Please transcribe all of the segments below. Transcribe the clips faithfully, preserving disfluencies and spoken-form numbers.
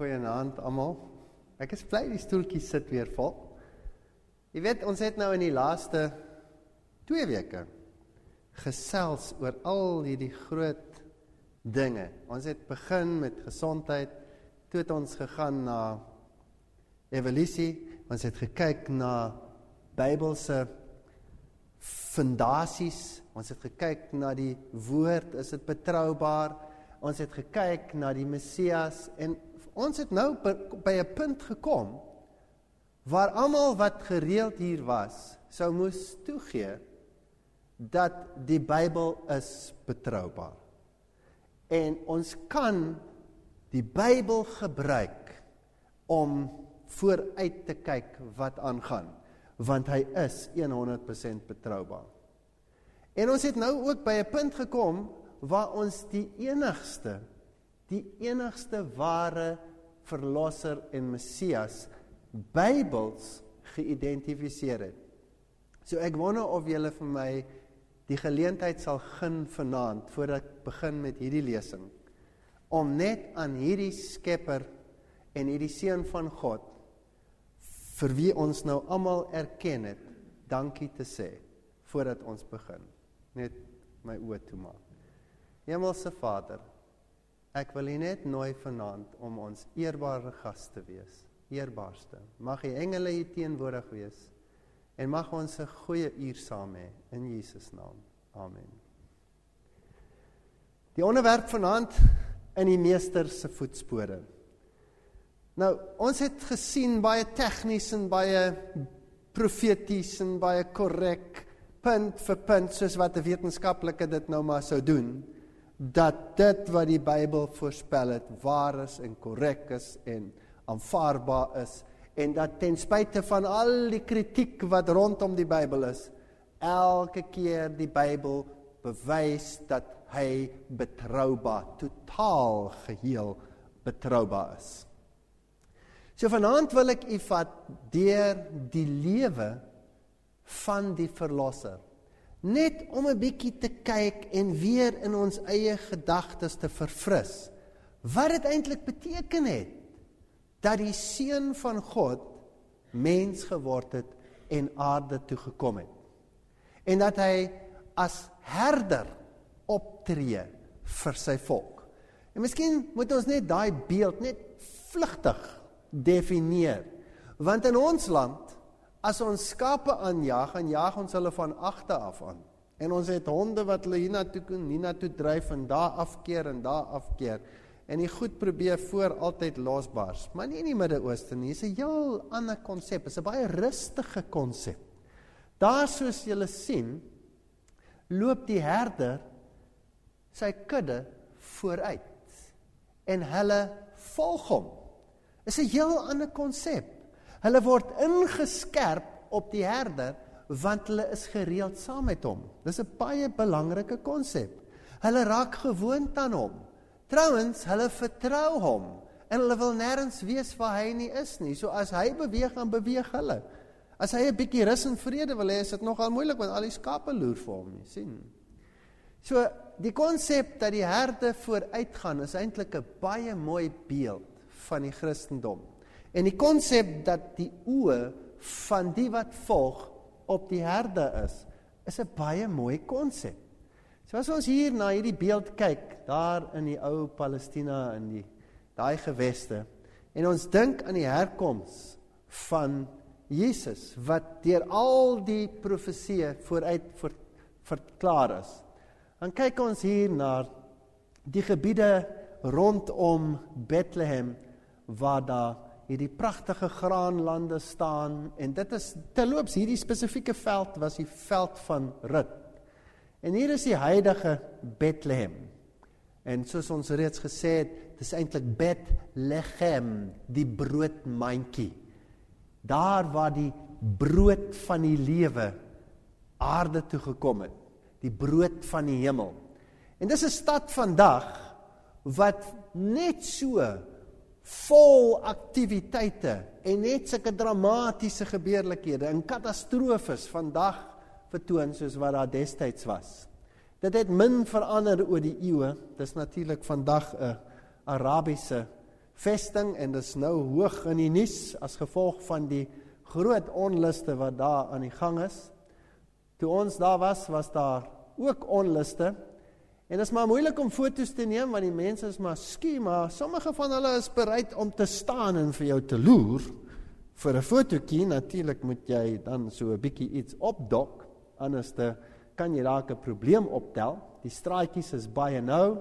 Goeienaand almal. Ek is bly die stoeltjies sit weer vol. Jy weet, ons het nou in die laaste twee weke gesels oor al hierdie groot dinge. Ons het begin met gesondheid, toe het ons gegaan na evolusie, ons het gekyk na Bybelse fondasies, ons het gekyk na die woord, is dit betroubaar, ons het gekyk na die Messias, en ons het nou by 'n punt gekom, waar almal wat gereeld hier was, sou moes toegee, dat die Bybel is betroubaar. En ons kan die Bybel gebruik, om vooruit te kyk wat aangaan, want hy is honderd persent betroubaar. En ons het nou ook by 'n punt gekom, waar ons die enigste, die enigste ware verlosser en Messias, Bybels geïdentifiseer het. So ek wonder of julle vir my die geleentheid sal gun vanaand, voordat ek begin met hierdie lesing, om net aan hierdie skepper en hierdie seun van God, vir wie ons nou almal erken het, dankie te sê, voordat ons begin. Net my oë toemaak. Hemelse Vader, ek wil U net nooi vanaand om ons eerbare gas te wees, eerbaarste. Mag die engele hier teenwoordig wees, en mag ons 'n goeie uur saam hê, in Jesus naam. Amen. Die onderwerp vanaand, in die meester se voetspore. Nou, ons het gesien, baie tegnies en baie profeties en baie korrek, punt vir punt, soos wat 'n wetenskaplike dit nou maar sou doen, dat dit wat die Bybel voorspel het, waar is en korrek is en aanvaarbaar is, en dat ten spyte van al die kritiek wat rondom die Bybel is, elke keer die Bybel bewys dat hy betroubaar, totaal geheel betroubaar is. So vanaand wil ek u vat deur die lewe van die verlosser, net om 'n bietjie te kyk en weer in ons eie gedagtes te verfris, wat dit eintlik beteken het, dat die seun van God mens geword het en aarde toe gekom het, en dat hy as herder optree vir sy volk. En miskien moet ons net daai beeld net vlugtig definieer, want in ons land, as ons skape aanjaag, en jaag ons hulle van agter af aan, en ons het honde wat hulle hiernatoe kan, hiernatoe dryf, en daar afkeer, en daar afkeer, en die goed probeer voor altyd losbars, maar nie in die Midde-Ooste nie, is 'n heel ander konsep, is 'n baie rustige konsep. Daar soos julle sien, loop die herder sy kudde vooruit, en hulle volg hom. Is 'n heel ander konsep. Hulle word ingeskerp op die herder, want hulle is gereeld saam met hom. Dis 'n baie belangrike konsep. Hulle raak gewoond aan hom. Trouwens, hulle vertrou hom, en hulle wil nêrens wees waar hy nie is nie. So as hy beweeg, dan beweeg hulle. As hy 'n bietjie rus en vrede wil hê, is dit nogal moeilik, want al die skape loer vir hom, jy sien. So, die konsep dat die herde vooruitgaan, is eintlik 'n baie mooi beeld van die Christendom. En die konsep dat die oë van die wat volg op die herde is, is 'n baie mooi konsep. So as ons hier na hierdie beeld kyk, daar in die ou Palestina, in die daai geweste, en ons dink aan die herkoms van Jesus, wat deur al die profeseë vooruit ver, verklaar is, dan kyk ons hier na die gebiede rondom Bethlehem, waar daar hierdie pragtige graanlande staan, en dit is, terloops, hierdie spesifieke veld was die veld van Rut. En hier is die huidige Bethlehem. En soos ons reeds gesê het, dit is eintlik Bethlehem, die broodmandjie. Daar waar die brood van die lewe aarde toe gekom het, die brood van die hemel. En dis 'n stad vandag, wat net so vol aktiwiteite en net sulke dramatiese gebeurlikhede en katastrofes vandag vertoon soos wat daar destyds was. Dit het min verander oor die eeue. Dis natuurlik vandag 'n Arabiese vesting en dis nou hoog in die nuus as gevolg van die groot onluste wat daar aan die gang is. Toe ons daar was, was daar ook onluste. En dit is maar moeilik om foto's te neem, want die mense is maar skie, maar sommige van hulle is bereid om te staan en vir jou te loer vir 'n fotootjie. Natuurlik moet jy dan so 'n bietjie iets opdok, anders te, kan jy dalk 'n probleem optel. Die straatjies is baie nou,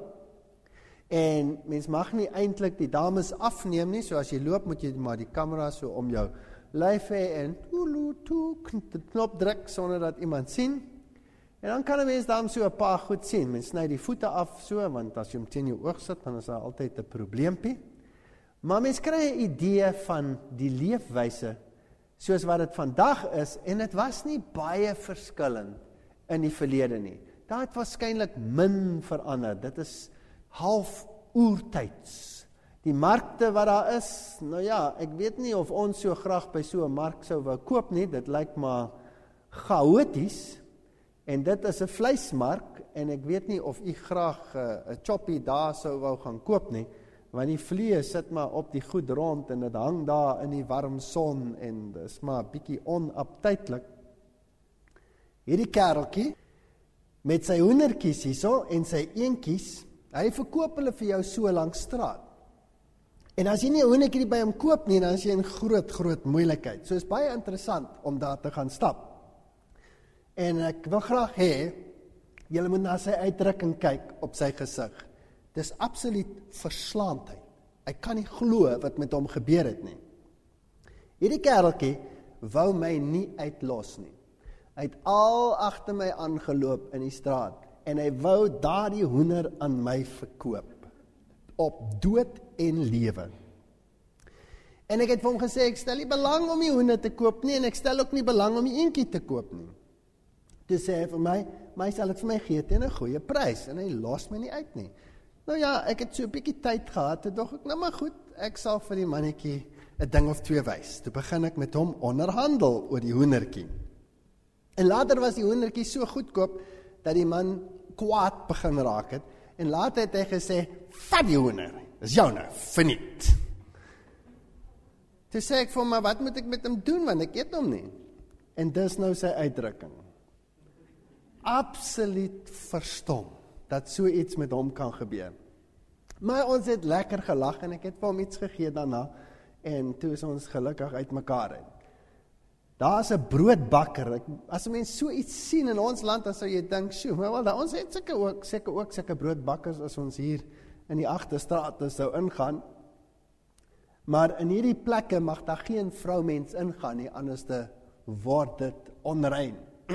en mens mag nie eintlik die dames afneem nie, so as jy loop moet jy maar die kamera so om jou lyf hê en toelo toe knop druk sonder dat iemand sien. En dan kan 'n mens dan so 'n paar goed sien. Mens sny die voete af so, want as jy hom teen jou oog sit, dan is daar altyd 'n probleempie. Maar mens kry 'n idee van die leefwyse soos wat dit vandag is, en dit was nie baie verskillend in die verlede nie. Daar het waarskynlik min verander. Dit is half oertyds. Die markte wat daar is, nou ja, ek weet nie of ons so graag by so 'n mark sou wou koop nie, dit lyk maar chaoties, en dit is 'n vleismark, en ek weet nie of u graag 'n uh, choppie daar sou wou gaan koop nie, want die vlees sit maar op die goed rond, en dit hang daar in die warm son, en dit is maar bietjie onaptytelik. Hierdie kereltjie, met sy hoendertjies hierso, en sy eentjies, hy verkoop hulle vir jou so langs straat. En as jy nie 'n hoendertjie by hom koop nie, dan is jy in groot, groot moeilikheid. So is baie interessant om daar te gaan stap. En ek wil graag hê, julle moet na sy uitdrukking kyk op sy gesig. Dis absoluut verslaandheid. Hy kan nie glo wat met hom gebeur het nie. Hierdie kereltjie wou my nie uitlos nie. Hy het al agter my aangeloop in die straat, en hy wou daardie hoender aan my verkoop. Op dood en lewe. En ek het vir hom gesê, ek stel nie belang om die hoender te koop nie, en ek stel ook nie belang om die eentjie te koop nie. Toe sê hy vir my, my sal dit vir my gee teen 'n goeie prys, en hy los my nie uit nie. Nou ja, ek het so 'n bietjie tyd gehad, toe dog ek, nou maar goed, ek sal vir die mannetjie 'n ding of twee wys. Toe begin ek met hom onderhandel oor die hoendertjie. En later was die hoendertjie so goedkoop, dat die man kwaad begin raak het, en later het hy gesê, vat die hoender, dis joune, verniet. Toe sê ek vir hom, maar wat moet ek met hom doen, want ek eet hom nie. En dis nou sy uitdrukking. Absoluut verstom, dat so iets met hom kan gebeur. Maar ons het lekker gelag, en ek het vir hom iets gegee daarna, en toe is ons gelukkig uit mekaar uit. Daar is 'n broodbakker. Ek, as 'n mens so iets sien in ons land, dan sou jy dink, sjoe, maar wel, ons het seker ook, seker ook seker broodbakkers as ons hier in die agterstrate sou ingaan. Maar in hierdie plekke mag daar geen vroumens ingaan nie, anders word dit onrein.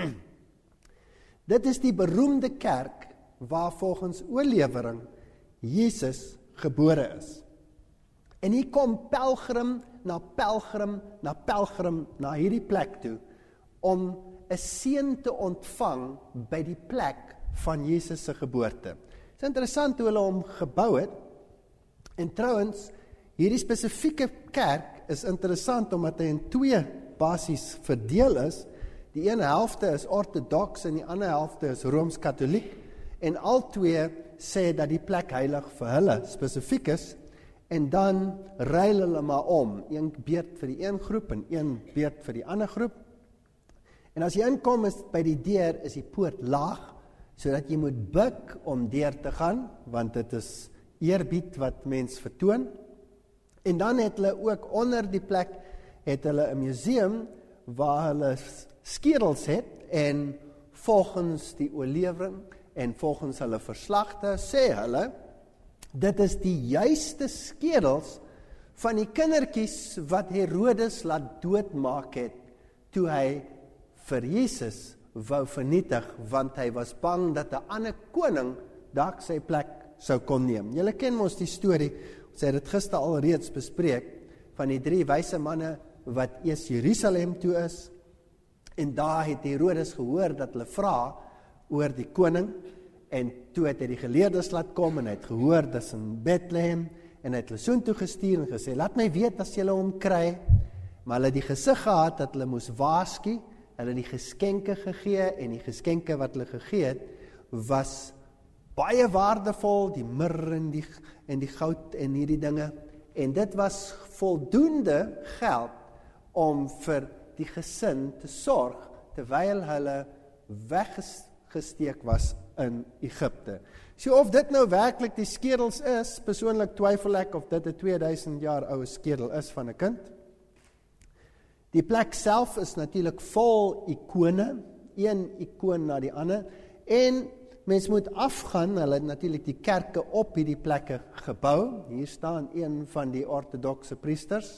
Dit is die beroemde kerk waar volgens oorlewering Jesus gebore is. En hier kom pelgrim na pelgrim na pelgrim na hierdie plek toe om 'n seën te ontvang by die plek van Jesus se geboorte. Dit is interessant hoe hulle hom gebou het. En trouwens, hierdie spesifieke kerk is interessant omdat hy in twee basies verdeel is. Die een helfte is orthodox en die ander helfte is rooms-katholiek. En al twee sê dat die plek heilig vir hulle spesifiek is. En dan ruil hulle maar om, een beurt vir die een groep en een beurt vir die ander groep. En as jy inkom is by die deur is die poort laag, sodat jy moet buig om deur te gaan, want dit is eerbied wat mens vertoon. En dan het hulle ook onder die plek het hulle 'n museum waar hulle skedels het, en volgens die oorlewering en volgens hulle verslagte sê hulle, dit is die juiste skedels van die kindertjies wat Herodes laat doodmaak het, toe hy vir Jesus wou vernietig, want hy was bang dat 'n ander koning dalk sy plek sou kon neem. Julle ken mos die storie, ons het dit gister al reeds bespreek, van die drie wyse manne wat eers Jerusalem toe is, en daar het Herodes gehoor dat hulle vra oor die koning, en toe het hy die geleerdes laat kom, en hy het gehoor, dis in Bethlehem, en hy het hulle soontoe gestuur en gesê, laat my weet as julle hom kry, maar hulle het die gesig gehad, dat hulle moes waarsku, hulle die geskenke gegee, en die geskenke wat hulle gegee het, was baie waardevol, die mirre en die, en die goud en hierdie dinge, En dit was voldoende geld om vir die gesin te sorg, terwyl hulle weggesteek was in Egipte. So of dit nou werklik die skedels is, persoonlik twyfel ek of dit 'n tweeduisend jaar ou skedel is van 'n kind. Die plek self is natuurlik vol ikone, een ikoon na die ander, en mens moet afgaan, hulle het natuurlik die kerke op hierdie plekke gebou. Hier staan een van die ortodokse priesters.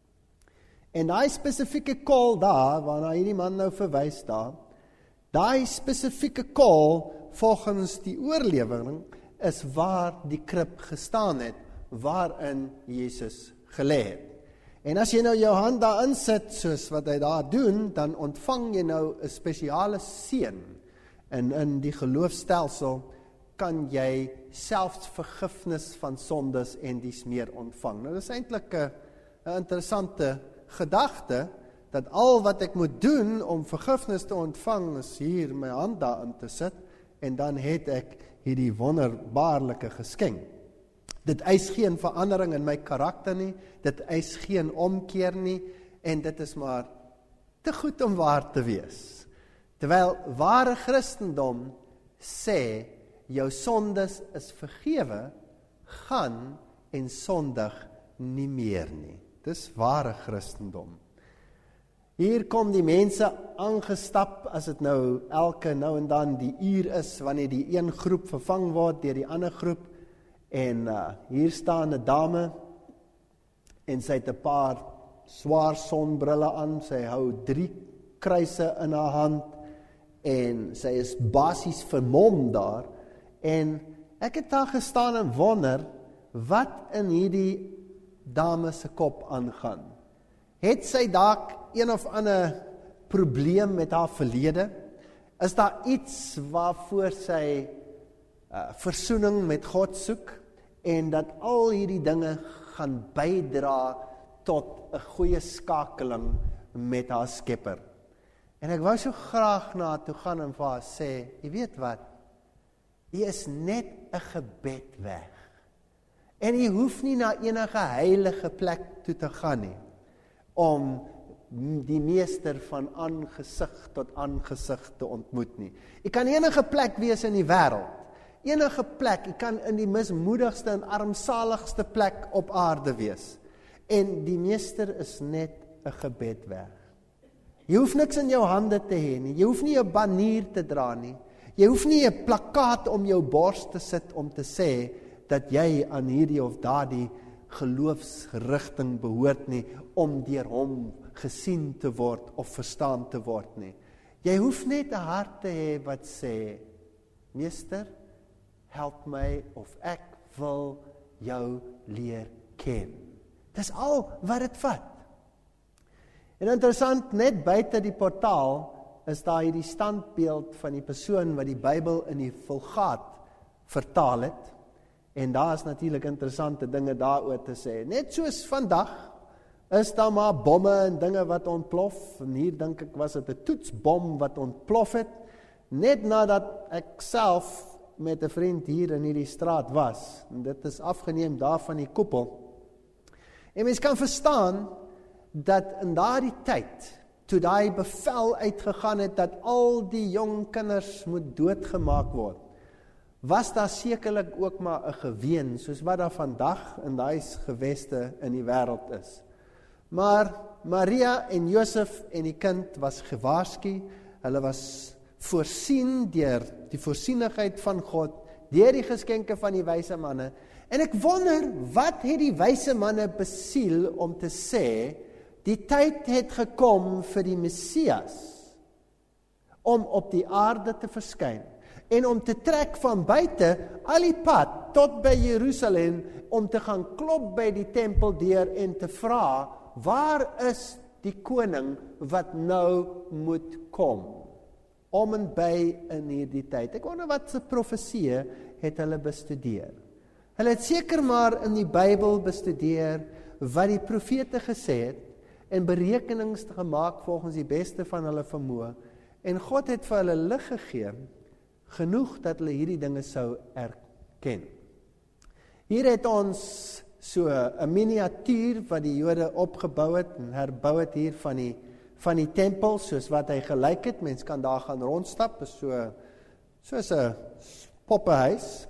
En daai spesifieke kol daar, waarna hierdie man nou verwys daar, daai spesifieke kol, volgens die oorlewering, is waar die krib gestaan het, waarin Jesus gelê het. En as jy nou jou hand daar insit, soos wat hy daar doen, dan ontvang jy nou 'n spesiale seën. En in die geloofstelsel kan jy selfs vergifnis van sondes en dies meer ontvang. Nou, dit is eintlik 'n interessante gedagte, dat al wat ek moet doen om vergifnis te ontvang, is hier my hand daarin te sit, en dan het ek hierdie wonderbaarlike geskenk. Dit eis geen verandering in my karakter nie, dit eis geen omkeer nie, en dit is maar te goed om waar te wees. Terwyl ware Christendom sê, jou sondes is vergewe, gaan en sondig nie meer nie. Dis ware Christendom. Hier kom die mense aangestap, as dit nou elke nou en dan die uur is, wanneer die een groep vervang word deur die ander groep, en uh, hier staan 'n dame, en sy het 'n paar swaar sonbrille aan, sy hou drie kruise in haar hand, en sy is basies vermom daar, en ek het daar gestaan en wonder, wat in hierdie dame se kop aangaan. Het sy dalk een of ander probleem met haar verlede? Is daar iets waarvoor sy uh, versoening met God soek, en dat al hierdie dinge gaan bydra tot 'n goeie skakeling met haar Skepper? En ek wou so graag na haar toe gaan en vir haar sê, jy weet wat, jy is net 'n gebed weg. En jy hoef nie na enige heilige plek toe te gaan nie, om die meester van aangesig tot aangesig te ontmoet nie. Jy kan enige plek wees in die wêreld, enige plek, jy kan in die mismoedigste en armsaligste plek op aarde wees, en die meester is net 'n gebed weg. Jy hoef niks in jou hande te hê nie, jy hoef nie 'n banier te dra nie, jy hoef nie 'n plakkaat om jou bors te sit om te sê, dat jy aan hierdie of daardie geloofsrigting behoort nie, om deur hom gesien te word of verstaan te word nie. Jy hoef net 'n hart te hê wat sê, meester, help my, of ek wil jou leer ken. Dis al wat dit vat. En interessant, net buite die portaal is daar hierdie standbeeld van die persoon wat die Bybel in die Vulgaat vertaal het. En daar is natuurlik interessante dinge daaroor te sê. Net soos vandag is daar maar bomme en dinge wat ontplof, en hier dink ek was dit 'n toetsbom wat ontplof het, net nadat ek self met 'n vriend hier in hierdie straat was, en dit is afgeneem daar van die koepel. En mens kan verstaan, dat in daardie tyd, toe daai bevel uitgegaan het, dat al die jong kinders moet doodgemaak word, was daar sekerlik ook maar 'n geween, soos wat daar vandag in daai geweste in die wêreld is. Maar Maria en Josef en die kind was gewaarsku, hulle was voorsien deur die voorsienigheid van God, deur die geskenke van die wyse manne, en ek wonder, wat het die wyse manne besiel om te sê, die tyd het gekom vir die Messias, om op die aarde te verskyn, en om te trek van buite al die pad tot by Jerusalem, om te gaan klop by die tempeldeur en te vra, waar is die koning wat nou moet kom? Om en by in hierdie tyd. Ek wonder wat se profeseë het hulle bestudeer. Hulle het seker maar in die Bybel bestudeer wat die profete gesê het, en berekenings gemaak volgens die beste van hulle vermoë, en God het vir hulle lig gegee, genoeg dat hulle hierdie dinge sou erken. Hier het ons so 'n miniatuur wat die Jode opgebou het en herbou het hier van die van die tempel, soos wat hy gelyk het. Mens kan daar gaan rondstap, is so soos 'n poppehuis.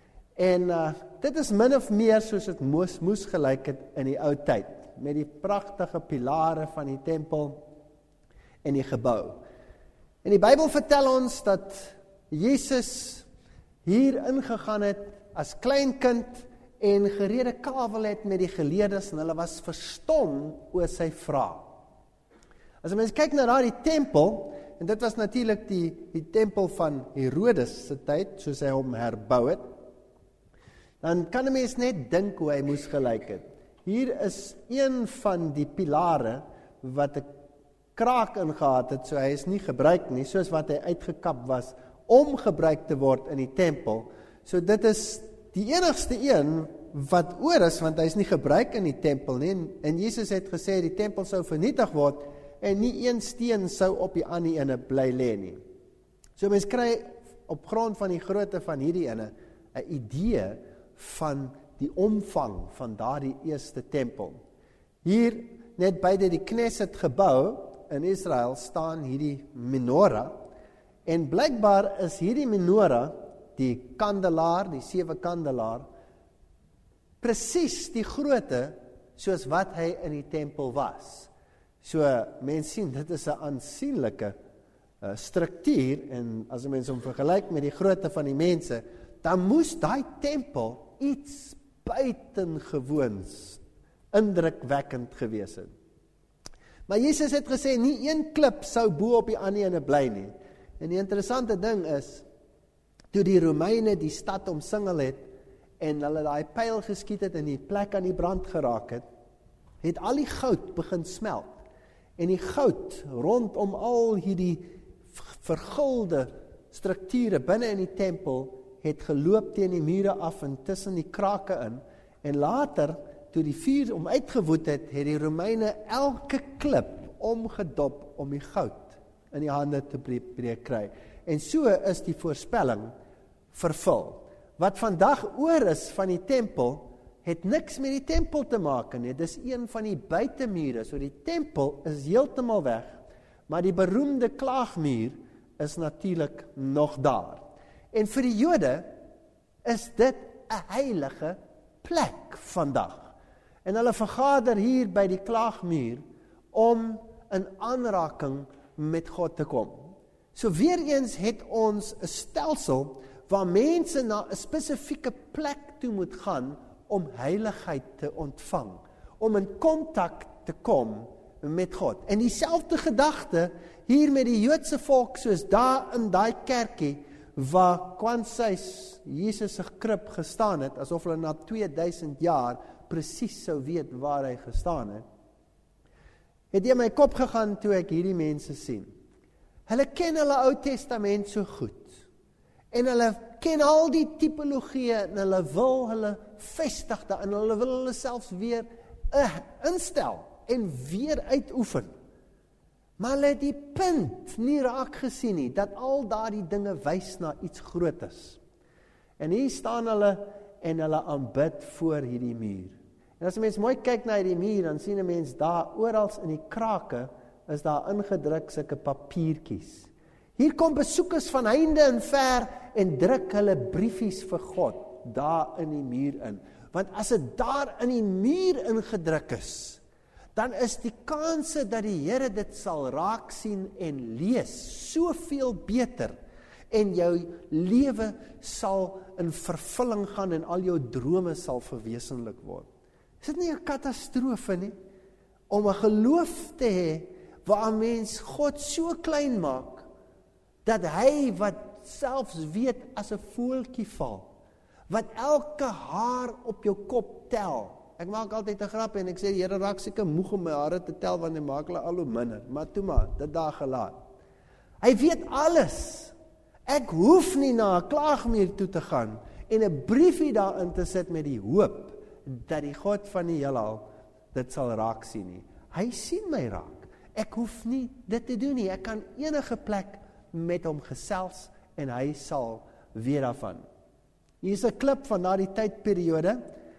En uh, dit is min of meer soos dit moes, moes gelyk het in die ou tyd, met die pragtige pilare van die tempel en die gebou. En die Bybel vertel ons dat Jesus hier ingegaan het as klein kind en gerede kavel het met die geleerdes en hulle was verstom oor sy vrae. As 'n mens kyk na daardie tempel, en dit was natuurlik die, die tempel van Herodes se tyd, soos hy hom herbou het, dan kan 'n mens net dink hoe hy moes gelyk het. Hier is een van die pilare wat 'n kraak ingehad het, so hy is nie gebruik nie, soos wat hy uitgekap was, om gebruik te word in die tempel. So dit is die enigste een wat oor is, want hy is nie gebruik in die tempel nie, en, en Jesus het gesê, die tempel sou vernietig word, en nie een steen sou op die ander ene bly lê nie. So mens kry op grond van die grootte van hierdie ene, 'n idee van die omvang van daardie eerste tempel. Hier, net buite die Knesset gebou in Israel, staan hierdie menorah, en blykbaar is hierdie menorah, die kandelaar, die sewe kandelaar, presies die grootte soos wat hy in die tempel was. So, mens sien, dit is 'n aansienlike uh, struktuur, en as 'n mens hom vergelyk met die grootte van die mense, dan moes daai tempel iets buitengewoons indrukwekkend gewees het. Maar Jesus het gesê, nie een klip sou bo op die ander ene bly nie. En die interessante ding is, toe die Romeine die stad omsingel het, en hulle daai pyl geskiet het en die plek aan die brand geraak het, het al die goud begin smelt. En die goud rondom al hierdie vergulde strukture binne in die tempel het geloop teen die mure af en tussen die krake in. En later, toe die vuur om uitgewoed het, het die Romeine elke klip omgedop om die goud in die hande te breek kry. En so is die voorspelling vervul. Wat vandag oor is van die tempel, het niks met die tempel te maak nie. Dis een van die buitemure, so die tempel is heeltemal weg, maar die beroemde klaagmuur is natuurlik nog daar. En vir die Jode is dit 'n heilige plek vandag. En hulle vergader hier by die klaagmuur om in aanraking met God te kom. So weer eens het ons 'n stelsel waar mense na 'n spesifieke plek toe moet gaan om heiligheid te ontvang, om in kontak te kom met God. En dieselfde gedagte hier met die Joodse volk, soos daar in daai kerkie, waar Kwansys, Jesus se krib gestaan het, asof hulle na twee duisend jaar presies sou weet waar hy gestaan het, het in my kop gegaan toe ek hierdie mense sien. Hulle ken hulle Ou Testament so goed, en hulle ken al die tipologie, en hulle wil hulle vestig daarin, hulle wil hulle selfs weer uh, instel, en weer uitoefen. Maar hulle het die punt nie raak gesien nie, dat al daardie dinge wys na iets grootes. En hier staan hulle, en hulle aanbid voor hierdie muur. En as 'n mens mooi kyk na hierdie muur, dan sien 'n mens daar, oral in die krake, is daar ingedruk sulke papiertjies. Hier kom besoekers van heinde en ver, en druk hulle briefies vir God, daar in die muur in. Want as dit daar in die muur ingedruk is, dan is die kanse dat die Here dit sal raak sien en lees, soveel beter, en jou lewe sal in vervulling gaan, en al jou drome sal verwesenlik word. Is dit nie 'n katastrofe nie, om 'n geloof te hê, waar 'n mens God so klein maak, dat hy wat selfs weet as 'n voeltjie val, wat elke haar op jou kop tel. Ek maak altyd 'n grap en ek sê, die Here raak seker moeg om my hare te tel, want hy maak hulle al hoe minder, maar toe maar, dit daar gelaat. Hy weet alles. Ek hoef nie na 'n klaagmuur toe te gaan, en 'n briefie daarin te sit met die hoop, dat die God van die heelal dit sal raak sien nie. Hy sien my raak. Ek hoef nie dit te doen nie. Ek kan enige plek met hom gesels, en hy sal weet daarvan. Hier is 'n klip van daardie tydperiode.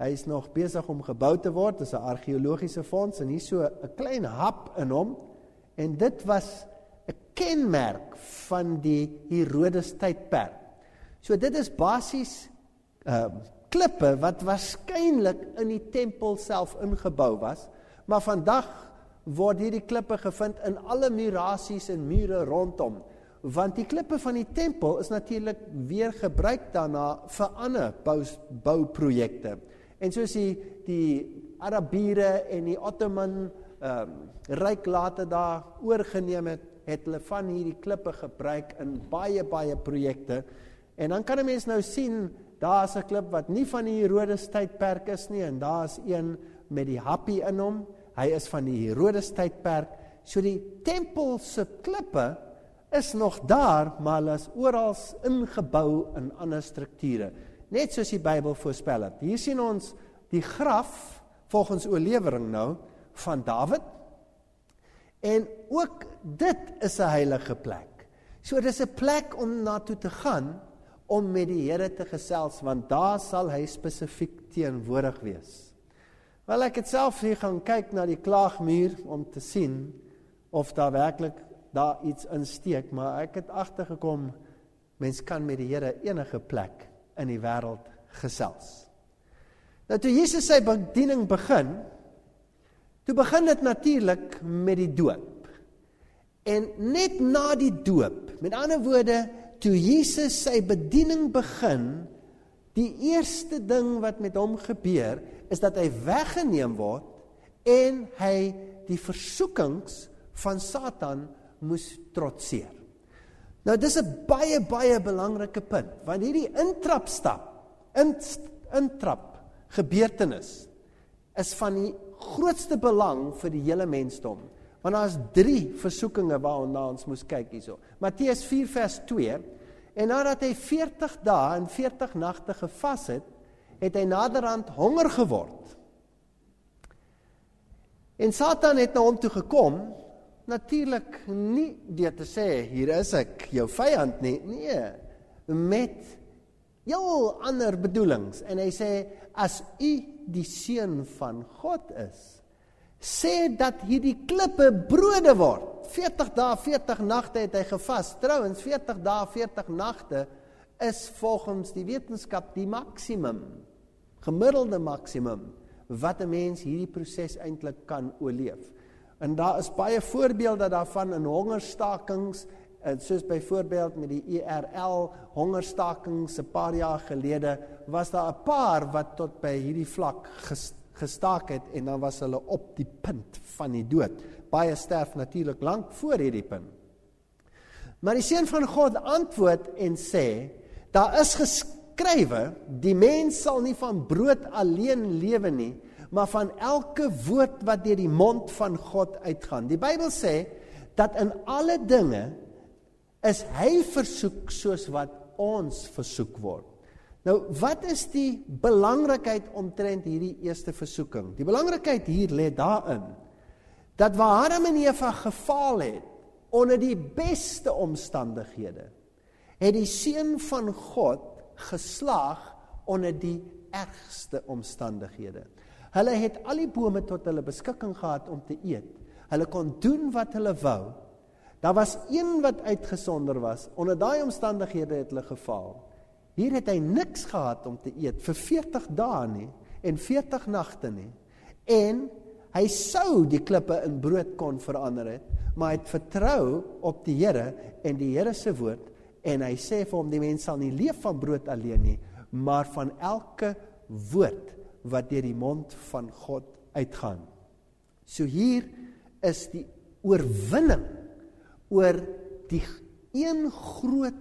Hy is nog besig om gebou te word, dis 'n argeologiese fonds, en hier so 'n klein hap in hom, en dit was 'n kenmerk van die Herodes tydperk. So dit is basies uh, klippe wat waarskynlik in die tempel self ingebou was, maar vandag word hierdie klippe gevind in alle murasies en mure rondom, want die klippe van die tempel is natuurlik weer gebruik daarna vir ander bou, bouprojekte. En soos die, die Arabiere en die Ottoman um, ryk later daar oorgeneem het, het hulle van hierdie klippe gebruik in baie, baie projekte. En dan kan 'n mens nou sien, daar is 'n klip wat nie van die Herodes tydperk is nie, en daar is een met die happie in hom. Hy is van die Herodes tydperk. So die tempel se klippe is nog daar, maar hulle is oral ingebou in ander strukture. Net soos die Bybel voorspel het. Hier sien ons die graf, volgens oorlewering nou, van Dawid. En ook dit is 'n heilige plek. So dit is 'n plek om na toe te gaan, om met die Here te gesels, want daar sal hy spesifiek teenwoordig wees. Wel, ek het self hier gaan kyk na die klaagmuur, om te sien, of daar werklik daar iets insteek, maar ek het agtergekom, mens kan met die Here enige plek in die wêreld gesels. Nou toe Jesus sy bediening begin, toe begin dit natuurlik met die doop. En net na die doop, met ander woorde, toe Jesus sy bediening begin, die eerste ding wat met hom gebeur, is dat hy weggeneem word, en hy die versoekings van Satan moes trotseer. Nou, dis 'n baie, baie belangrike punt, want hierdie intrapstap, intrap gebeurtenis, is van die grootste belang vir die hele mensdom. Want daar is drie versoekinge waarna ons moes kyk hierso. Matteus vier vers twee, en nadat hy veertig dae en veertig nagte gevas het, het hy naderhand honger geword. En Satan het na hom toe gekom, natuurlik nie deur te sê, hier is ek, jou vyand nie, nee, met heel ander bedoelings. En hy sê, as u die seun van God is, sê dat hierdie klippe brode word. veertig dae, veertig nagte het hy gevas. Trouwens, veertig dae, veertig nagte is volgens die wetenskap die maksimum, gemiddelde maksimum, wat 'n mens hierdie proses eintlik kan oorleef. En daar is baie voorbeelde daarvan in hongerstakings, soos byvoorbeeld met die E R L hongerstakings 'n paar jaar gelede, was daar 'n paar wat tot by hierdie vlak ges, gestaak het, en dan was hulle op die punt van die dood. Baie sterf natuurlik lank voor hierdie punt. Maar die Seun van God antwoord en sê, daar is geskrywe, die mens sal nie van brood alleen lewe nie, maar van elke woord wat deur die mond van God uitgaan. Die Bybel sê, dat in alle dinge is hy versoek soos wat ons versoek word. Nou, wat is die belangrikheid omtrent hierdie eerste versoeking? Die belangrikheid hier lê daarin, dat waar Adam en Eva gefaal het, onder die beste omstandighede, het die Seun van God geslaag onder die ergste omstandighede. Hulle het al die bome tot hulle beskikking gehad om te eet. Hulle kon doen wat hulle wou. Daar was een wat uitgesonder was. Onder daai omstandighede het hulle gefaal. Hier het hy niks gehad om te eet vir veertig dae nie en veertig nagte nie. En hy sou die klippe in brood kon verander het, maar hy het vertrou op die Here en die Here se woord, en hy sê vir hom, die mens sal nie leef van brood alleen nie, maar van elke woord wat deur die mond van God uitgaan. So hier is die oorwinning oor die een groot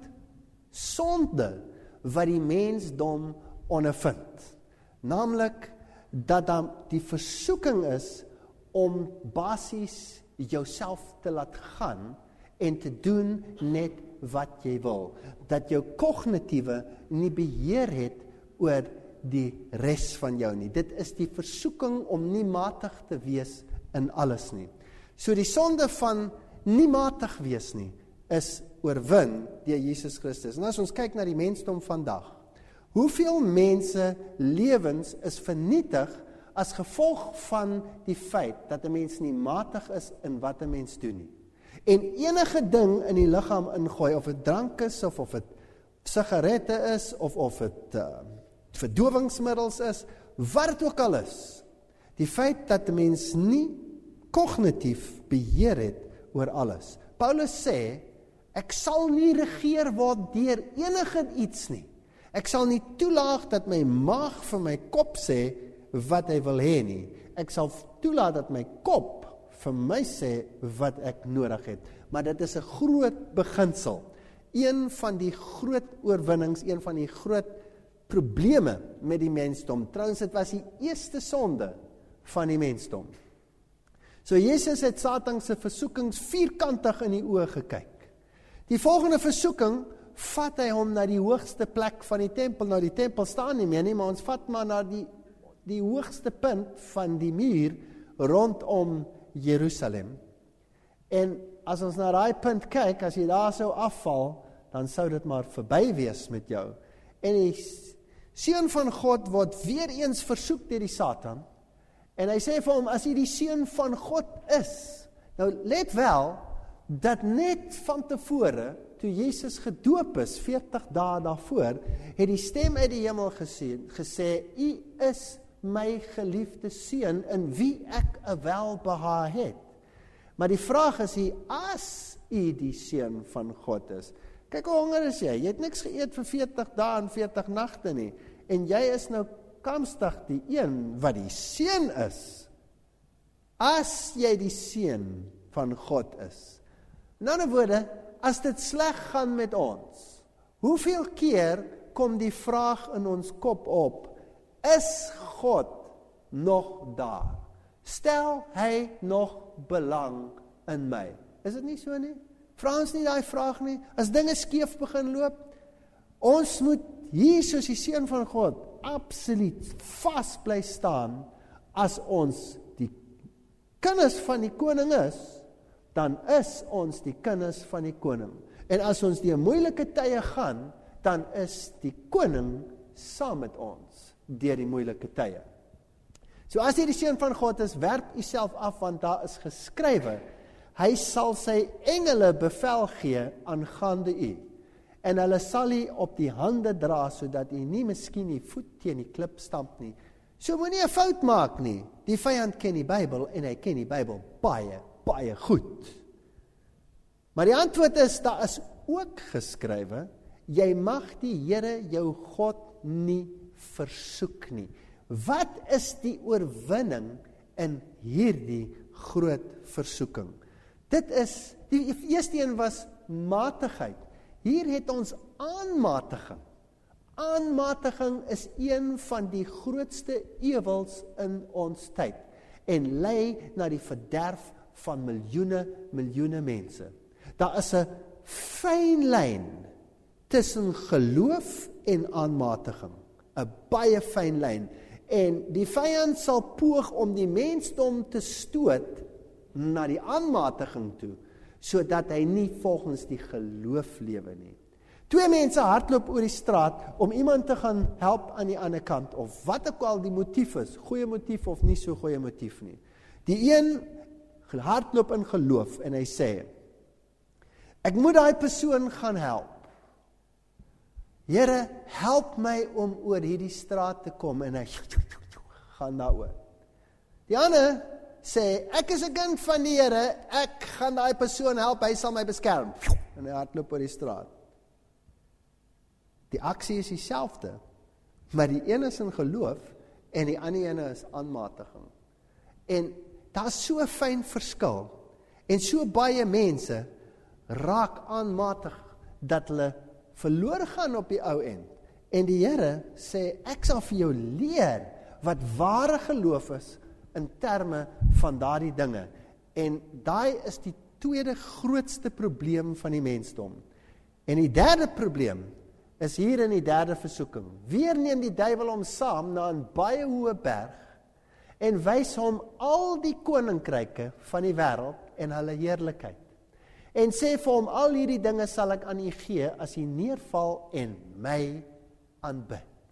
sonde wat die mensdom ondervind. Naamlik dat dan die versoeking is om basies jouself te laat gaan en te doen net wat jy wil. Dat jou kognitiewe nie beheer het oor die res van jou nie. Dit is die versoeking om nie matig te wees in alles nie. So die sonde van nie matig wees nie, is oorwin deur Jesus Christus. En as ons kyk na die mensdom vandag, Hoeveel mense lewens is vernietig as gevolg van die feit dat 'n mens nie matig is in wat 'n mens doen nie. En enige ding in die liggaam ingooi, of dit drank is, of of dit sigarette is, of of dit uh, verdowingsmiddels is, wat dit ook al is, die feit dat 'n mens nie kognitief beheer het oor alles. Paulus sê, ek sal nie regeer word deur enige iets nie. Ek sal nie toelaat dat my maag vir my kop sê wat hy wil hê nie. Ek sal toelaat dat my kop vir my sê wat ek nodig het. Maar dit is 'n groot beginsel. Een van die groot oorwinnings, een van die groot probleme met die mensdom. Trouwens, dit was die eerste sonde van die mensdom. So Jesus het Satan se versoekings vierkantig in die oë gekyk. Die volgende versoeking vat hy hom na die hoogste plek van die tempel. Nou die tempel staan nie meer nie, maar ons vat maar na die, die hoogste punt van die muur rondom Jerusalem. En as ons na daai punt kyk, as jy daar sou afval, dan sou dit maar verby wees met jou. En die Seun van God word weer eens versoek deur die Satan. En hy sê vir hom, as jy die Seun van God is, nou let wel, dat net van tevore, toe Jesus gedoop is, veertig dae daarvoor, het die stem uit die hemel gesê, gesê, U is my geliefde Seun, in wie ek 'n welbehae het. Maar die vraag is hier, as U die Seun van God is, kyk hoe honger is jy, jy het niks geëet vir veertig dae en veertig nagte nie, en jy is nou kamstig die een wat die Seun is. As jy die Seun van God is. In ander woorde, as dit sleg gaan met ons, hoeveel keer kom die vraag in ons kop op, is God nog daar? Stel hy nog belang in my? Is dit nie so nie? Vra ons nie daai vraag nie? As dinge skeef begin loop, ons moet hier soos die Seun van God absoluut vas bly staan. As ons die kinders van die koning is, dan is ons die kinders van die koning. En as ons die moeilike tye gaan, dan is die koning saam met ons deur die moeilike tye. So as jy die Seun van God is, werp jouself af, want daar is geskrywe, hy sal sy engele bevel gee aangaande u, en hulle sal u op die hande dra, sodat u nie miskien die voet teen die klip stamp nie. So moenie 'n fout maak nie. Die vyand ken die Bybel, en hy ken die Bybel baie, baie goed. Maar die antwoord is, daar is ook geskrywe, jy mag die Here jou God nie versoek nie. Wat is die oorwinning in hierdie groot versoeking? Dit is, die eerste een was matigheid. Hier het ons aanmatiging. Aanmatiging is een van die grootste ewels in ons tyd en lei na die verderf van miljoene, miljoene mense. Daar is 'n fyn lyn tussen geloof en aanmatiging. 'n Baie fyn lyn. En die vyand sal poog om die mensdom te stoot na die aanmatiging toe, sodat hy nie volgens die geloof lewe nie. Twee mense hardloop oor die straat om iemand te gaan help aan die ander kant, of wat ook al die motief is, goeie motief of nie so goeie motief nie. Die een hardloop in geloof en hy sê, ek moet daai persoon gaan help. Here, help my om oor hierdie straat te kom, en hy gaan daaroor. Die ander sê, ek is 'n kind van die Here, ek gaan daai persoon help, hy sal my beskerm. En hy hardloop oor die straat. Die aksie is dieselfde, maar die een is in geloof, en die ander ene is aanmatiging. En daar is so 'n fyn verskil, en so baie mense raak aanmatig, dat hulle verloor gaan op die ou end. En die Here sê, ek sal vir jou leer, wat ware geloof is, in terme van daardie dinge. En daai is die tweede grootste probleem van die mensdom. En die derde probleem, is hier in die derde versoeking. Weer neem die duiwel hom saam na 'n baie hoë berg, en wys hom al die koninkryke van die wêreld, en hulle heerlikheid. En sê vir hom, al hierdie dinge sal ek aan u gee, as u neerval en my aanbid.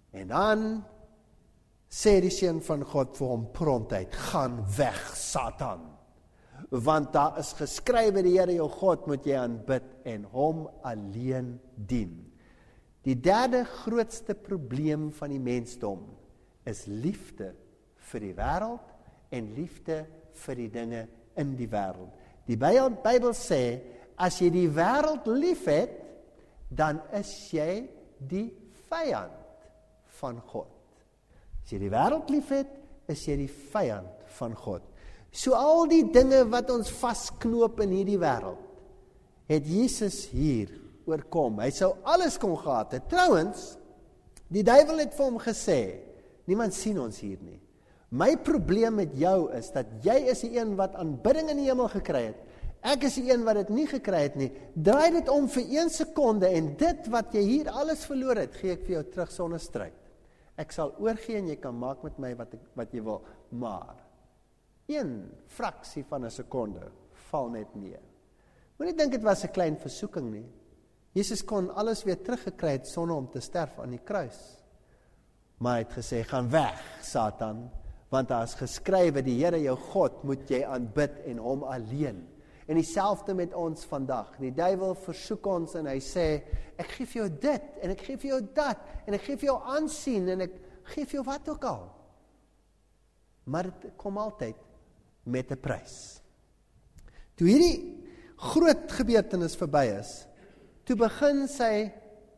En dan sê die Seun van God vir hom prontheid, gaan weg, Satan. Want daar is geskrywe, die Here jou God moet jy aanbid en hom alleen dien. Die derde grootste probleem van die mensdom is liefde vir die wêreld en liefde vir die dinge in die wêreld. Die Bybel sê, as jy die wêreld liefhet, dan is jy die vyand van God. As jy die wêreld liefhet, is jy die vyand van God. So al die dinge wat ons vasknoop in hierdie wêreld, het Jesus hier oorkom. Hy sou alles kon gehad het. Trouwens, die duiwel het vir hom gesê, niemand sien ons hier nie. My probleem met jou is, dat jy is die een wat aanbidding in die hemel gekry het. Ek is die een wat dit nie gekry het nie. Draai dit om vir een sekonde, en dit wat jy hier alles verloor het, gee ek vir jou terug sonder stryd. Ek sal oorgee en jy kan maak met my wat, ek, wat jy wil. Maar, een fraksie van 'n sekonde val net neer. Moenie dink dit was 'n klein versoeking nie. Jesus kon alles weer teruggekry het sonder om te sterf aan die kruis. Maar hy het gesê, gaan weg, Satan, want daar is geskrywe, die Here jou God moet jy aanbid en hom alleen. En dieselfde met ons vandag. Die duiwel versoek ons en hy sê, ek gee vir jou dit, en ek gee vir jou dat, en ek gee vir jou aansien, en ek gee vir jou wat ook al. Maar dit kom altyd met 'n prys. Toe hierdie groot gebeurtenis verby is, toe begin sy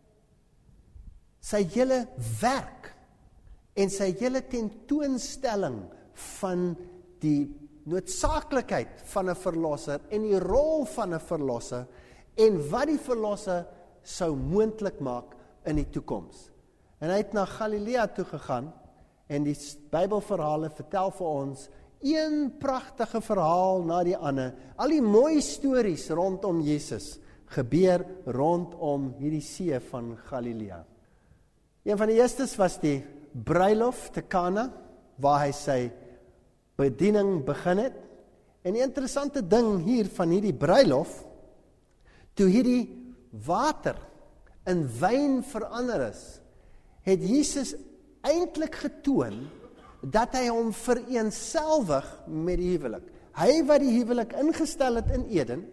sy hele werk en sy hele tentoonstelling van die noodsaaklikheid van 'n verlosser en die rol van 'n verlosser en wat die verlosser sou moontlik maak in die toekoms. En hy het na Galilea toe gegaan en die Bybelverhale vertel vir ons een pragtige verhaal na die ander. Al die mooi stories rondom Jesus gebeur rondom hierdie see van Galilea. Een van die eerstes was die bruilof te Kana, waar hy sy bediening begin het. En die interessante ding hier van hierdie bruilof, toe hierdie water in wyn verander is, het Jesus eintlik getoon dat hy hom vereenselwig met die huwelik. Hy wat die huwelik ingestel het in Eden,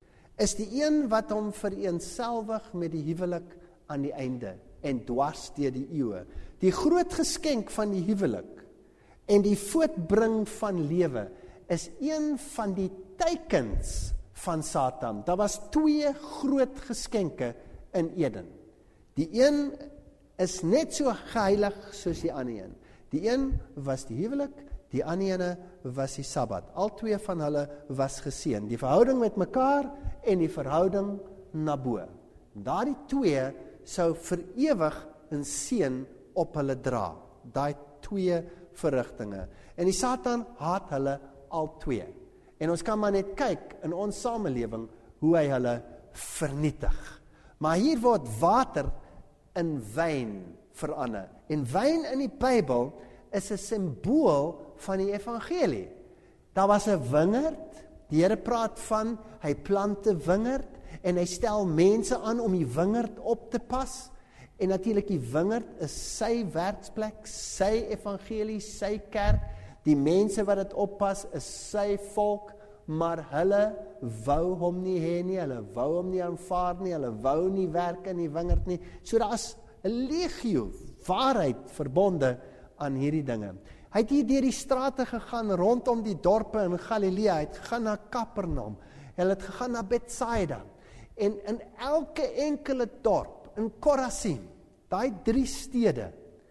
is die een wat hom vereenselwig met die huwelik aan die einde en dwars deur die eeue. Die groot geskenk van die huwelik en die voortbring van lewe is een van die teikens van Satan. Daar was twee groot geskenke in Eden. Die een is net so geheilig soos die ander een. Die een was die huwelik, die ander ene was die Sabbat. Al twee van hulle was geseën. Die verhouding met mekaar en die verhouding na bo. Daardie twee sou vir ewig 'n seën op hulle dra. Daai twee verrigtinge. En die Satan haat hulle al twee. En ons kan maar net kyk in ons samelewing hoe hy hulle vernietig. Maar hier word water in wyn verander. En wyn in die Bybel is 'n simbool van die evangelie. Daar was 'n wingerd, die Here praat van, hy plant 'n wingerd, en hy stel mense aan om die wingerd op te pas, en natuurlik die wingerd is sy werksplek, sy evangelie, sy kerk, die mense wat dit oppas is sy volk, maar hulle wou hom nie hê nie, hulle wou hom nie aanvaar nie, hulle wou nie werk in die wingerd nie, so daar is 'n legio waarheid verbonde aan hierdie dinge. Hy het hier deur die strate gegaan rondom die dorpe in Galilea, hy het gegaan na Kapernaum, hy het gegaan na Bethsaida, en in elke enkele dorp, in Korasin, daai drie stede,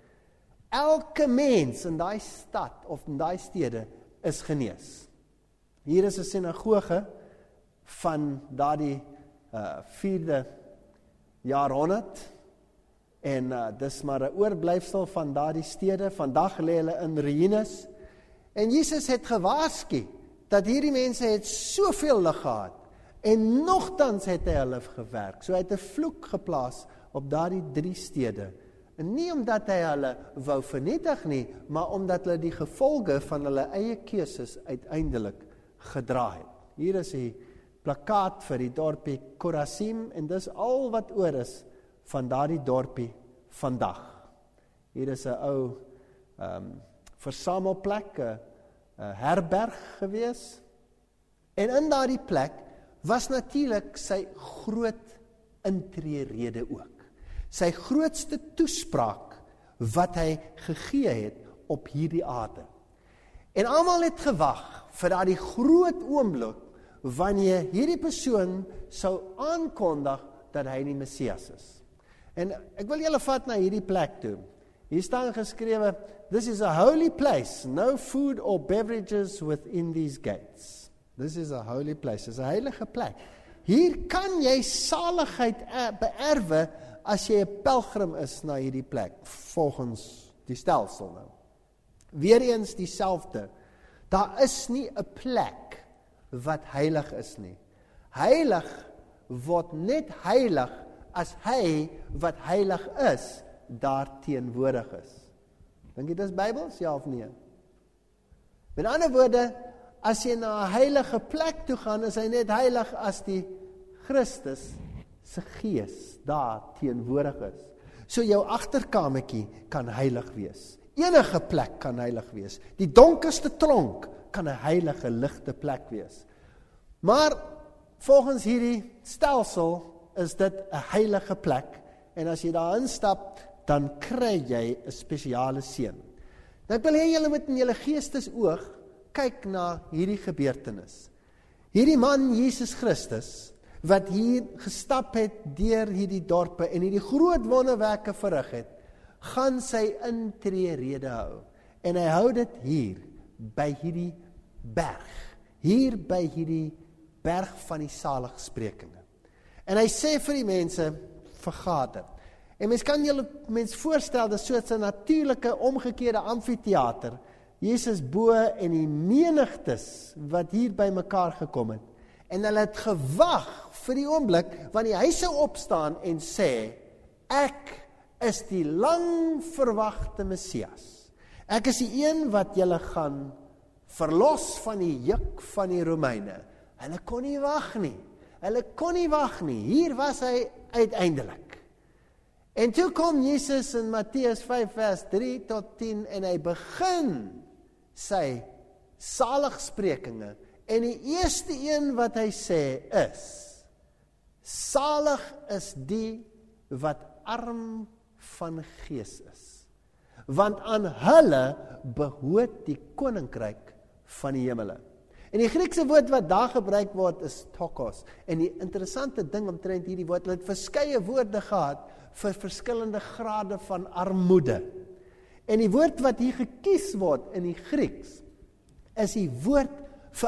elke mens in daai stad of in daai stede is genees. Hier is 'n sinagoge van daardie uh, vierde jaarhonderd, en uh, dis maar 'n oorblyfsel van daardie stede. Vandag lê hulle in ruïnes, en Jesus het gewaarsku dat hierdie mense het soveel lig gehad, en nogtans het hy hulle gewerk. So hy het 'n vloek geplaas op daardie drie stede, en nie omdat hy hulle wou vernietig nie, maar omdat hulle die gevolge van hulle eie keuses uiteindelik gedra het. Hier is die plakkaat vir die dorpie Korasim, en dis al wat oor is van daardie dorpie vandag. Hier is 'n ou um, versamelplek, 'n herberg gewees. En in daardie plek was natuurlik sy groot intreerede ook. Sy grootste toespraak wat hy gegee het op hierdie aarde. En almal het gewag vir daardie groot oomblik wanneer hierdie persoon sou aankondig dat hy die Messias is. En ek wil julle vat na hierdie plek toe. Hier staan geskrewe, "This is a holy place, no food or beverages within these gates." This is a holy place, dit is 'n heilige plek. Hier kan jy saligheid beerwe as jy 'n pelgrim is na hierdie plek, volgens die stelsel nou. Weereens dieselfde. Daar is nie 'n plek wat heilig is nie. Heilig word net heilig as hy wat heilig is, daar teenwoordig is. Dink jy dis Bybels, ja of nee? Met ander woorde, as jy na 'n heilige plek toe gaan, is hy net heilig as die Christus se gees daar teenwoordig is. So jou agterkamertjie kan heilig wees. Enige plek kan heilig wees. Die donkerste tronk kan 'n heilige ligte plek wees. Maar volgens hierdie stelsel is dit 'n heilige plek, en as jy daar instap, dan kry jy 'n spesiale seën. Nou ek wil hê julle moet in julle geestesoog kyk na hierdie gebeurtenis. Hierdie man, Jesus Christus, wat hier gestap het deur hierdie dorpe en hierdie groot wonderwerke verrig het, gaan sy intreerede hou. En hy hou dit hier, by hierdie berg. Hier by hierdie berg van die saligsprekinge. En hy sê vir die mense, vergader. En mens kan julle mens voorstel, dat soos 'n natuurlike omgekeerde amfitheater, Jesus bo en die menigtes wat hier by mekaar gekom het. En hulle het gewag vir die oomblik, wanneer hy sou opstaan en sê, ek is die lang verwagte Messias. Ek is die een wat julle gaan verlos van die juk van die Romeine. Hulle kon nie wag nie. Hulle kon nie wag nie. Hier was hy uiteindelik. En toe kom Jesus in Matteus vyf vers drie tot tien en hy begin sy saligsprekinge. En die eerste een wat hy sê is, salig is die wat arm van gees is, want aan hulle behoort die koninkryk van die hemele. En die Griekse woord wat daar gebruik word is tokos. En die interessante ding omtrent hierdie woord, hulle het verskeie woorde gehad vir verskillende grade van armoede. En die woord wat hier gekies word in die Grieks, is die woord vir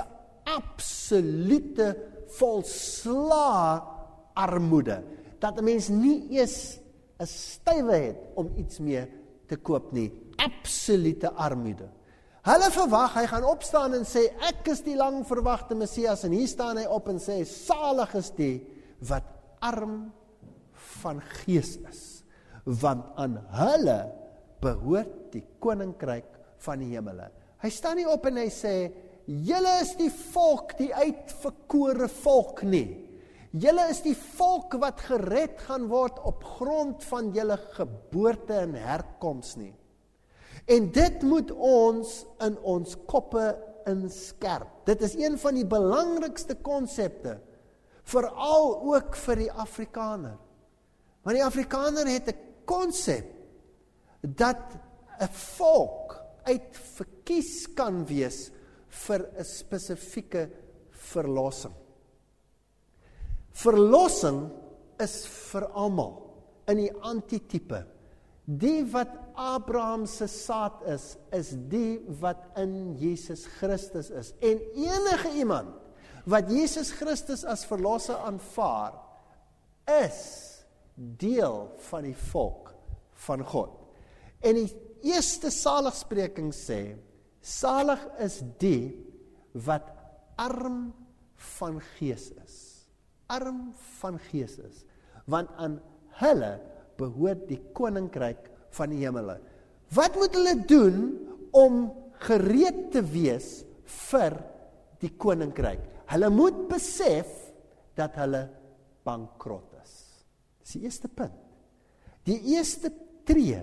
absolute volslaa armoede. Dat 'n mens nie eers 'n stywe het om iets mee te koop nie. Absolute armoede. Hulle verwag, hy gaan opstaan en sê, ek is die lang verwagte Messias, en hier staan hy op en sê, salig is die wat arm van gees is, want aan hulle behoort die koninkryk van die hemele. Hy staan nie op en hy sê, julle is die volk, die uitverkore volk nie. Julle is die volk wat gered gaan word op grond van julle geboorte en herkoms nie. En dit moet ons in ons koppe inskerp. Dit is een van die belangrikste konsepte, veral ook vir die Afrikaner. Want die Afrikaner het 'n konsep dat 'n volk uitverkies kan wees vir 'n spesifieke verlossing. Verlossing is vir almal in die antitype. Die wat Abraham se saad is, is die wat in Jesus Christus is. En enige iemand wat Jesus Christus as verlosser aanvaar, is deel van die volk van God. En die eerste saligspreking sê, salig is die wat arm van gees is. Arm van gees is. Want aan hulle behoort die koninkryk van die hemele. Wat moet hulle doen om gereed te wees vir die koninkryk? Hulle moet besef dat hulle bankrot is. Dis die eerste punt. Die eerste tree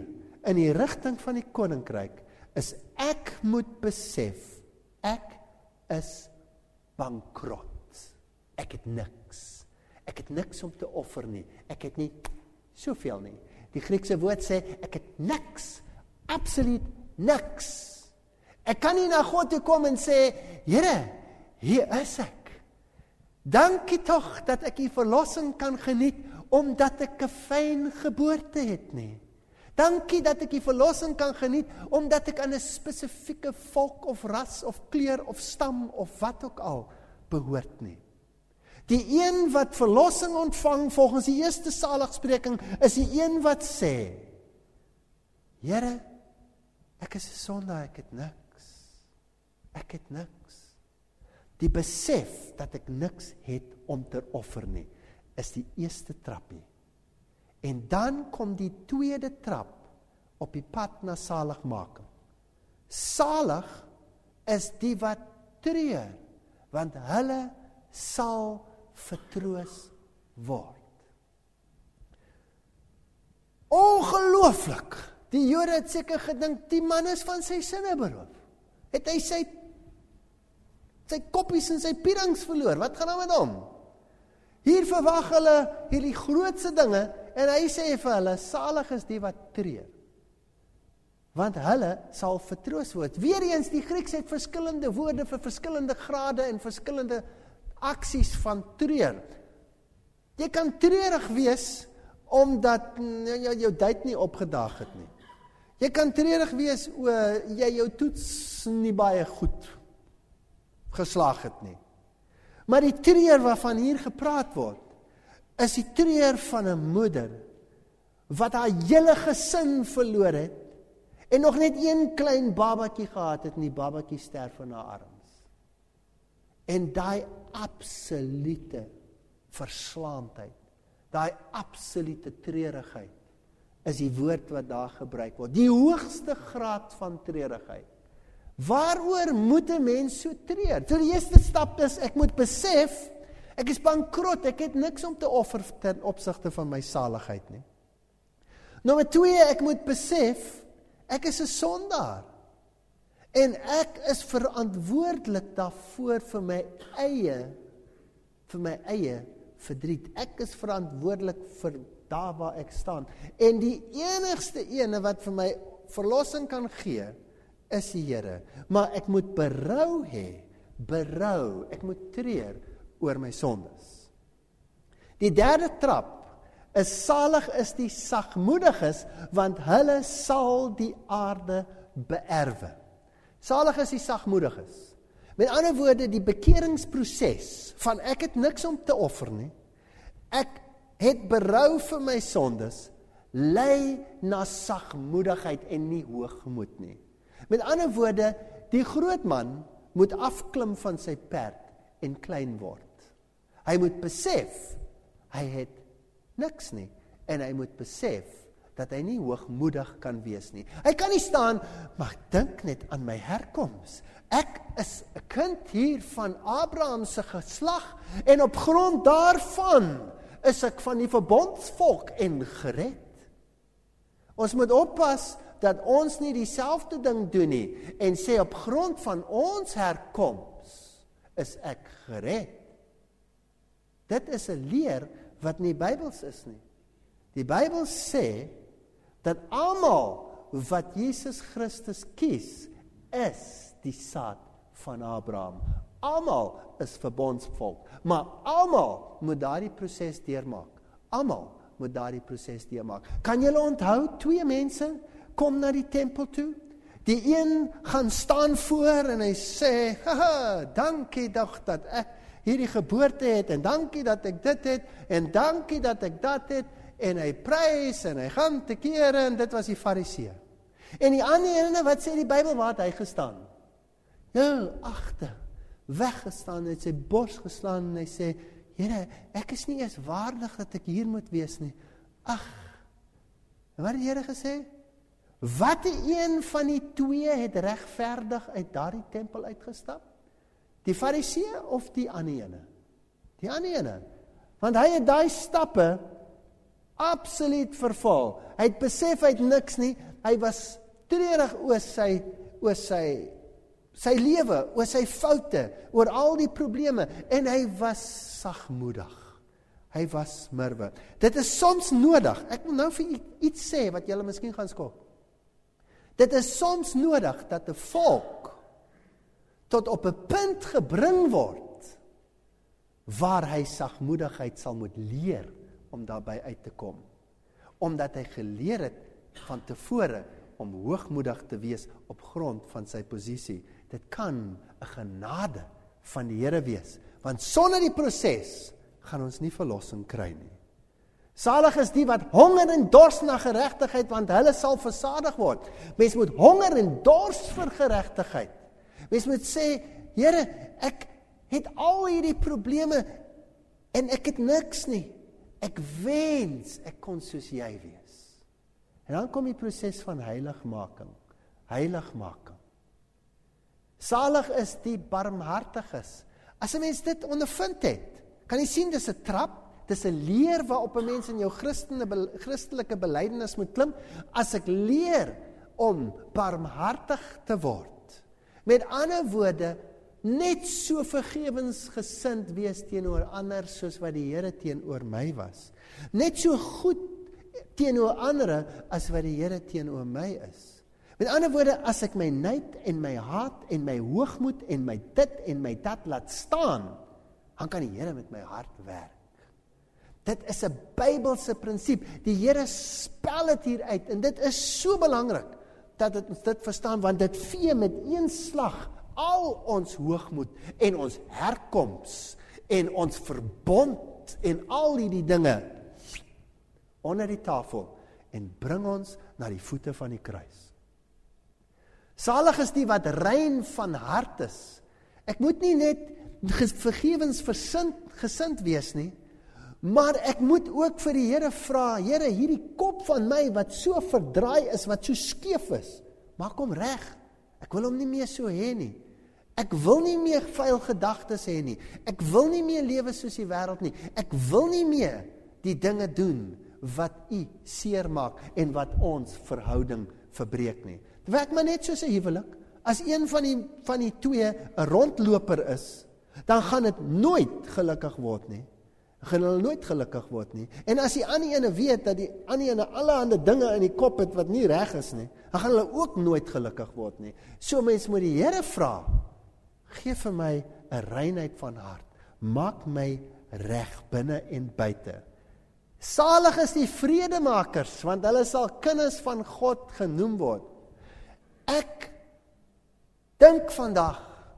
in die rigting van die koninkryk, is ek moet besef, ek is bankrot. Ek het niks. Ek het niks om te offer nie. Ek het nie soveel nie. Die Griekse woord sê, ek het niks. Absoluut niks. Ek kan nie na God toe kom en sê, Here, hier is ek. Dankie tog dat ek die verlossing kan geniet, omdat ek 'n fyn geboorte het nie. Dankie dat ek die verlossing kan geniet, omdat ek aan 'n spesifieke volk of ras of kleur of stam of wat ook al behoort nie. Die een wat verlossing ontvang volgens die eerste saligspreking is die een wat sê, Here, ek is 'n sondaar, ek het niks. Ek het niks. Die besef dat ek niks het om te offer nie, is die eerste trappie. En dan kom die tweede trap op die pad na saligmaking. Salig is die wat treur, want hulle sal vertroos word. Ongelooflik! Die Jode het seker gedink, die man is van sy sinne beroof. Het hy sy, sy koppies en sy pierings verloor? Wat gaan nou met hom? Hier verwag hulle hierdie grootste dinge, en hy sê vir hulle, salig is die wat treur. Want hulle sal vertroos word. Weereens, die Grieks het verskillende woorde vir verskillende grade en verskillende aksies van treur. Jy kan treurig wees, omdat jou, jou date nie opgedaag het nie. Jy kan treurig wees, o, jy jou toets nie baie goed geslaag het nie. Maar die treur waarvan hier gepraat word, is die treur van 'n moeder, wat haar hele gesin verloor het, en nog net een klein babatjie gehad het, en die babatjie sterf in haar arms. En daai absolute verslaandheid, daai absolute treurigheid, is die woord wat daar gebruik word. Die hoogste graad van treurigheid. Waaroor moet 'n mens so treur? So die eerste stap is, ek moet besef, ek is bankrot, ek het niks om te offer ten opsigte van my saligheid nie. Nommer twee, ek moet besef, ek is 'n sondaar. En ek is verantwoordelik daarvoor vir my eie, vir my eie verdriet. Ek is verantwoordelik vir daar waar ek staan. En die enigste ene wat vir my verlossing kan gee, is die Here. Maar ek moet berou hê, berou, ek moet treur oor my sondes. Die derde trap is, salig is die sagmoediges, want hulle sal die aarde beerwe. Salig is die sagmoediges. Met ander woorde, die bekeringsproses van ek het niks om te offer nie, ek het berou vir my sondes, lei na sagmoedigheid en nie hoogmoed nie. Met ander woorde, die groot man moet afklim van sy perd en klein word. Hy moet besef, hy het niks nie, en hy moet besef, dat hy nie hoogmoedig kan wees nie. Hy kan nie staan, maar dink net aan my herkoms. Ek is 'n kind hier van Abraham se geslag, en op grond daarvan is ek van die verbondsvolk en gered. Ons moet oppas dat ons nie dieselfde ding doen nie, en sê op grond van ons herkoms is ek gered. Dit is 'n leer wat nie Bybels is nie. Die Bybel sê dat almal wat Jesus Christus kies, is die saad van Abraham. Almal is verbondsvolk, maar almal moet daardie proses deurmaak. Almal moet daardie proses deurmaak. Kan julle onthou, twee mense kom na die tempel toe? Die een gaan staan voor en hy sê, haha, dankie dag dat ek hierdie geboorte het, en dankie dat ek dit het, en dankie dat ek dat het, en hy prys, en hy gaan te kere, en dit was die Fariseë. En die ander ene, wat sê die Bybel, waar het hy gestaan? Ja, agter, weggestaan, het sy bors geslaan, en hy sê, Here, ek is nie eens waardig dat ek hier moet wees nie. Ag, en wat het die Here gesê? Watte een van die twee het regverdig uit daardie tempel uitgestap? Die Fariseë of die ander ene? Die ander ene. Want hy het daai stappe absoluut verval. Hy het besef hy het niks nie, hy was treurig oor sy, oor sy, sy lewe, oor sy foute, oor al die probleme, en hy was sagmoedig. Hy was mirwe. Dit is soms nodig, ek wil nou vir u iets sê, wat julle miskien gaan skok. Dit is soms nodig, dat 'n volk, tot op 'n punt gebring word, waar hy sagmoedigheid sal moet leer, om daarby uit te kom. Omdat hy geleer het, van tevore, om hoogmoedig te wees, op grond van sy posisie. Dit kan 'n genade van die Here wees, want sonder die proses, gaan ons nie verlossing kry nie. Salig is die wat honger en dors na geregtigheid, want hulle sal versadig word. Mens moet honger en dors vir geregtigheid. Mens moet sê, Here, ek het al hierdie probleme, en ek het niks nie. Ek wens, ek kon soos jy wees. En dan kom die proses van heiligmaking. Heiligmaking. Salig is die barmhartiges. As 'n mens dit ondervind het, kan jy sien, dis 'n trap, dis 'n leer waarop 'n mens in jou Christelike belydenis moet klim, as ek leer om barmhartig te word. Met ander woorde, net so vergewensgesind wees teenoor ander, soos wat die Here teenoor my was. Net so goed teenoor ander, as wat die Here teenoor my is. Met ander woorde, as ek my nyd en my haat en my hoogmoed en my dit en my dat laat staan, dan kan die Here met my hart werk. Dit is 'n Bybelse prinsip. Die Here spel dit hier uit, en dit is so belangrik, dat het ons dit verstaan, want dit vee met een slag al ons hoogmoed, en ons herkoms, en ons verbond, en al die dinge, onder die tafel, en bring ons na die voete van die kruis. Salig is die wat rein van hart is. Ek moet nie net vergewensgesind gesind wees nie, maar ek moet ook vir die Here vra, Here, hierdie kop van my, wat so verdraai is, wat so skeef is, maak hom reg. Ek wil hom nie meer so hê nie. Ek wil nie meer vuil gedagtes hê nie. Ek wil nie meer lewe soos die wêreld nie. Ek wil nie meer die dinge doen, wat u seer maak, en wat ons verhouding verbreek nie. Dit werk maar net soos 'n huwelik. As een van die, van die twee 'n rondloper is, dan gaan dit nooit gelukkig word nie. Gaan hulle nooit gelukkig word nie. En as die ander ene weet, dat die ander ene allerhande dinge in die kop het, wat nie reg is nie, dan gaan hulle ook nooit gelukkig word nie. So mens moet die Here vra, gee vir my 'n reinheid van hart, maak my reg binne en buite. Salig is die vredemakers, want hulle sal kinders van God genoem word. Ek dink vandag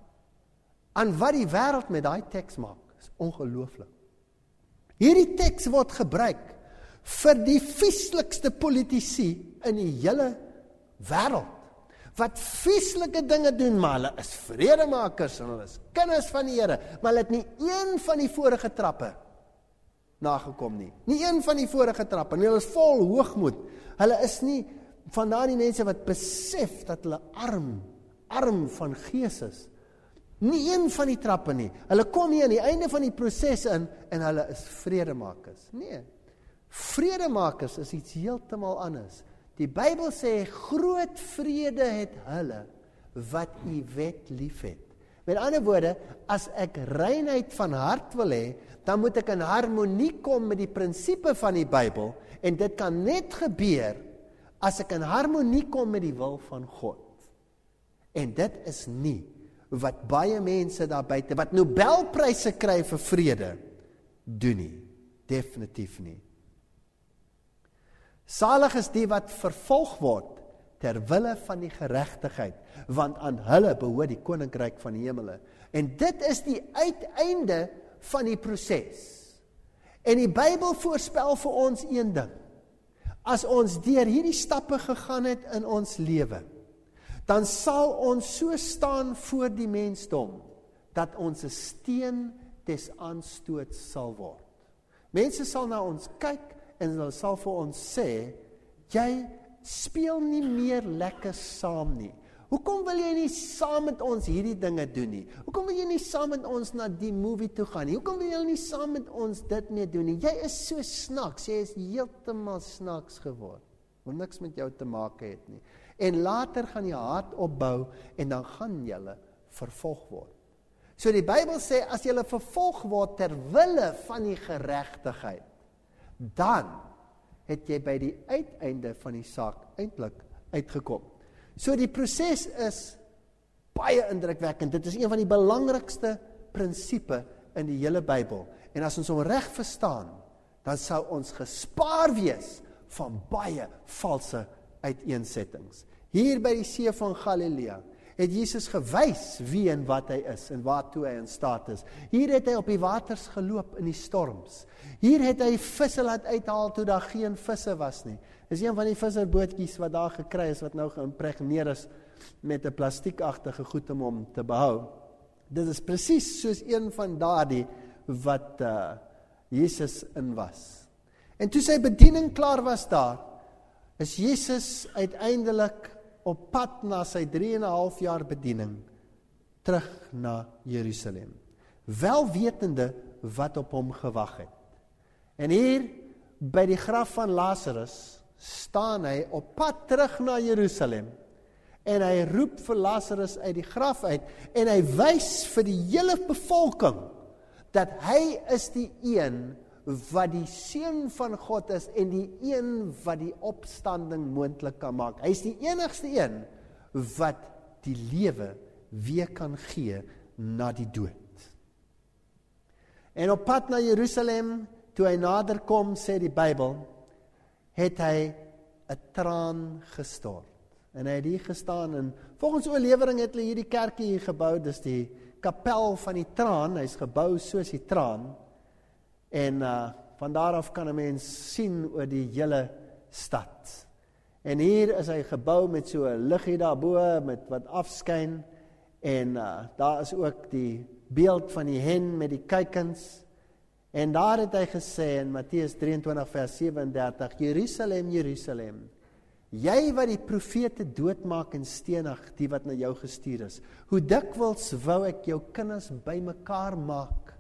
aan wat die wêreld met daai teks maak. Dit is ongelooflik. Hierdie teks word gebruik vir die vieslikste politici in die hele wêreld, wat vieslike dinge doen, maar hulle is vredemakers, en hulle is kinders van die Here, maar hulle het nie een van die vorige trappe nagekom nie. Nie een van die vorige trappe, en hulle is vol hoogmoed. Hulle is nie van daardie mense wat besef dat hulle arm, arm van gees is. Nie een van die trappe nie. Hulle kom hier aan die einde van die proses in, en hulle is vredemakers. Nee, vredemakers is iets heeltemal anders. Die Bybel sê, groot vrede het hulle, wat u wet lief het. Met ander woorde, as ek reinheid van hart wil hê, dan moet ek in harmonie kom met die prinsipe van die Bybel, en dit kan net gebeur, as ek in harmonie kom met die wil van God. En dit is nie, wat baie mense daar buite, wat Nobelpryse kry vir vrede, doen nie. Definitief nie. Salig is die wat vervolg word, ter wille van die geregtigheid, want aan hulle behoort die koninkryk van die hemele. En dit is die uiteinde van die proses. En die Bybel voorspel vir ons een ding. As ons deur hierdie stappe gegaan het in ons lewe, dan sal ons so staan voor die mensdom, dat ons 'n steen des aanstoots sal word. Mense sal na ons kyk, en hulle sal vir ons sê, jy speel nie meer lekker saam nie. Hoekom wil jy nie saam met ons hierdie dinge doen nie? Hoekom wil jy nie saam met ons na die movie toe gaan nie? Hoekom wil jy nie saam met ons dit mee doen nie? Jy is so snaks, jy is heeltemal snaks geword. Wat niks met jou te maak het nie. En later gaan jy haat opbou en dan gaan jy vervolg word. So die Bybel sê, as jy vervolg word ter wille van die geregtigheid, dan het jy by die uiteinde van die saak eintlik uitgekom. So die proses is baie indrukwekkend. Dit is een van die belangrikste prinsipe in die hele Bybel. En as ons hom reg verstaan, dan sou ons gespaar wees van baie valse uiteensettings. Hier by die see van Galilea het Jesus gewys wie en wat hy is en waartoe hy in staat is. Hier het hy op die waters geloop in die storms. Hier het hy visse laat uithaal toe daar geen visse was nie. Dis een van die visserbootjies wat daar gekry is, wat nou geïmpregneer is met 'n plastiekagtige goed om hom te behou. Dit is presies soos een van daardie wat uh, Jesus in was. En toe sy bediening klaar was daar, is Jesus uiteindelik op pad na sy drie en 'n half jaar bediening, terug na Jerusalem. Wel wetende wat op hom gewag het. En hier, by die graf van Lazarus, staan hy op pad terug na Jerusalem, en hy roep vir Lazarus uit die graf uit, en hy wys vir die hele bevolking, dat hy is die een wat die Seun van God is, en die een wat die opstanding moontlik kan maak. Hy is die enigste een, wat die lewe weer kan gee na die dood. En op pad na Jerusalem, toe hy nader kom, sê die Bybel, het hy 'n traan gestort. En hy het hier gestaan, en volgens oorlewering het hulle hierdie kerkie hier gebou, dis die kapel van die traan, hy is gebou soos die traan, en uh, van daar af kan 'n mens sien oor die hele stad. En hier is hy gebou met so 'n liggie daarbo, met wat afskyn, en uh, daar is ook die beeld van die hen met die kuikens, en daar het hy gesê in Matteus drieëntwintig vers sewe en dertig, Jerusalem, Jerusalem, jy wat die profete doodmaak en stenig, die wat na jou gestuur is, hoe dikwels wou ek jou kinders bymekaar maak,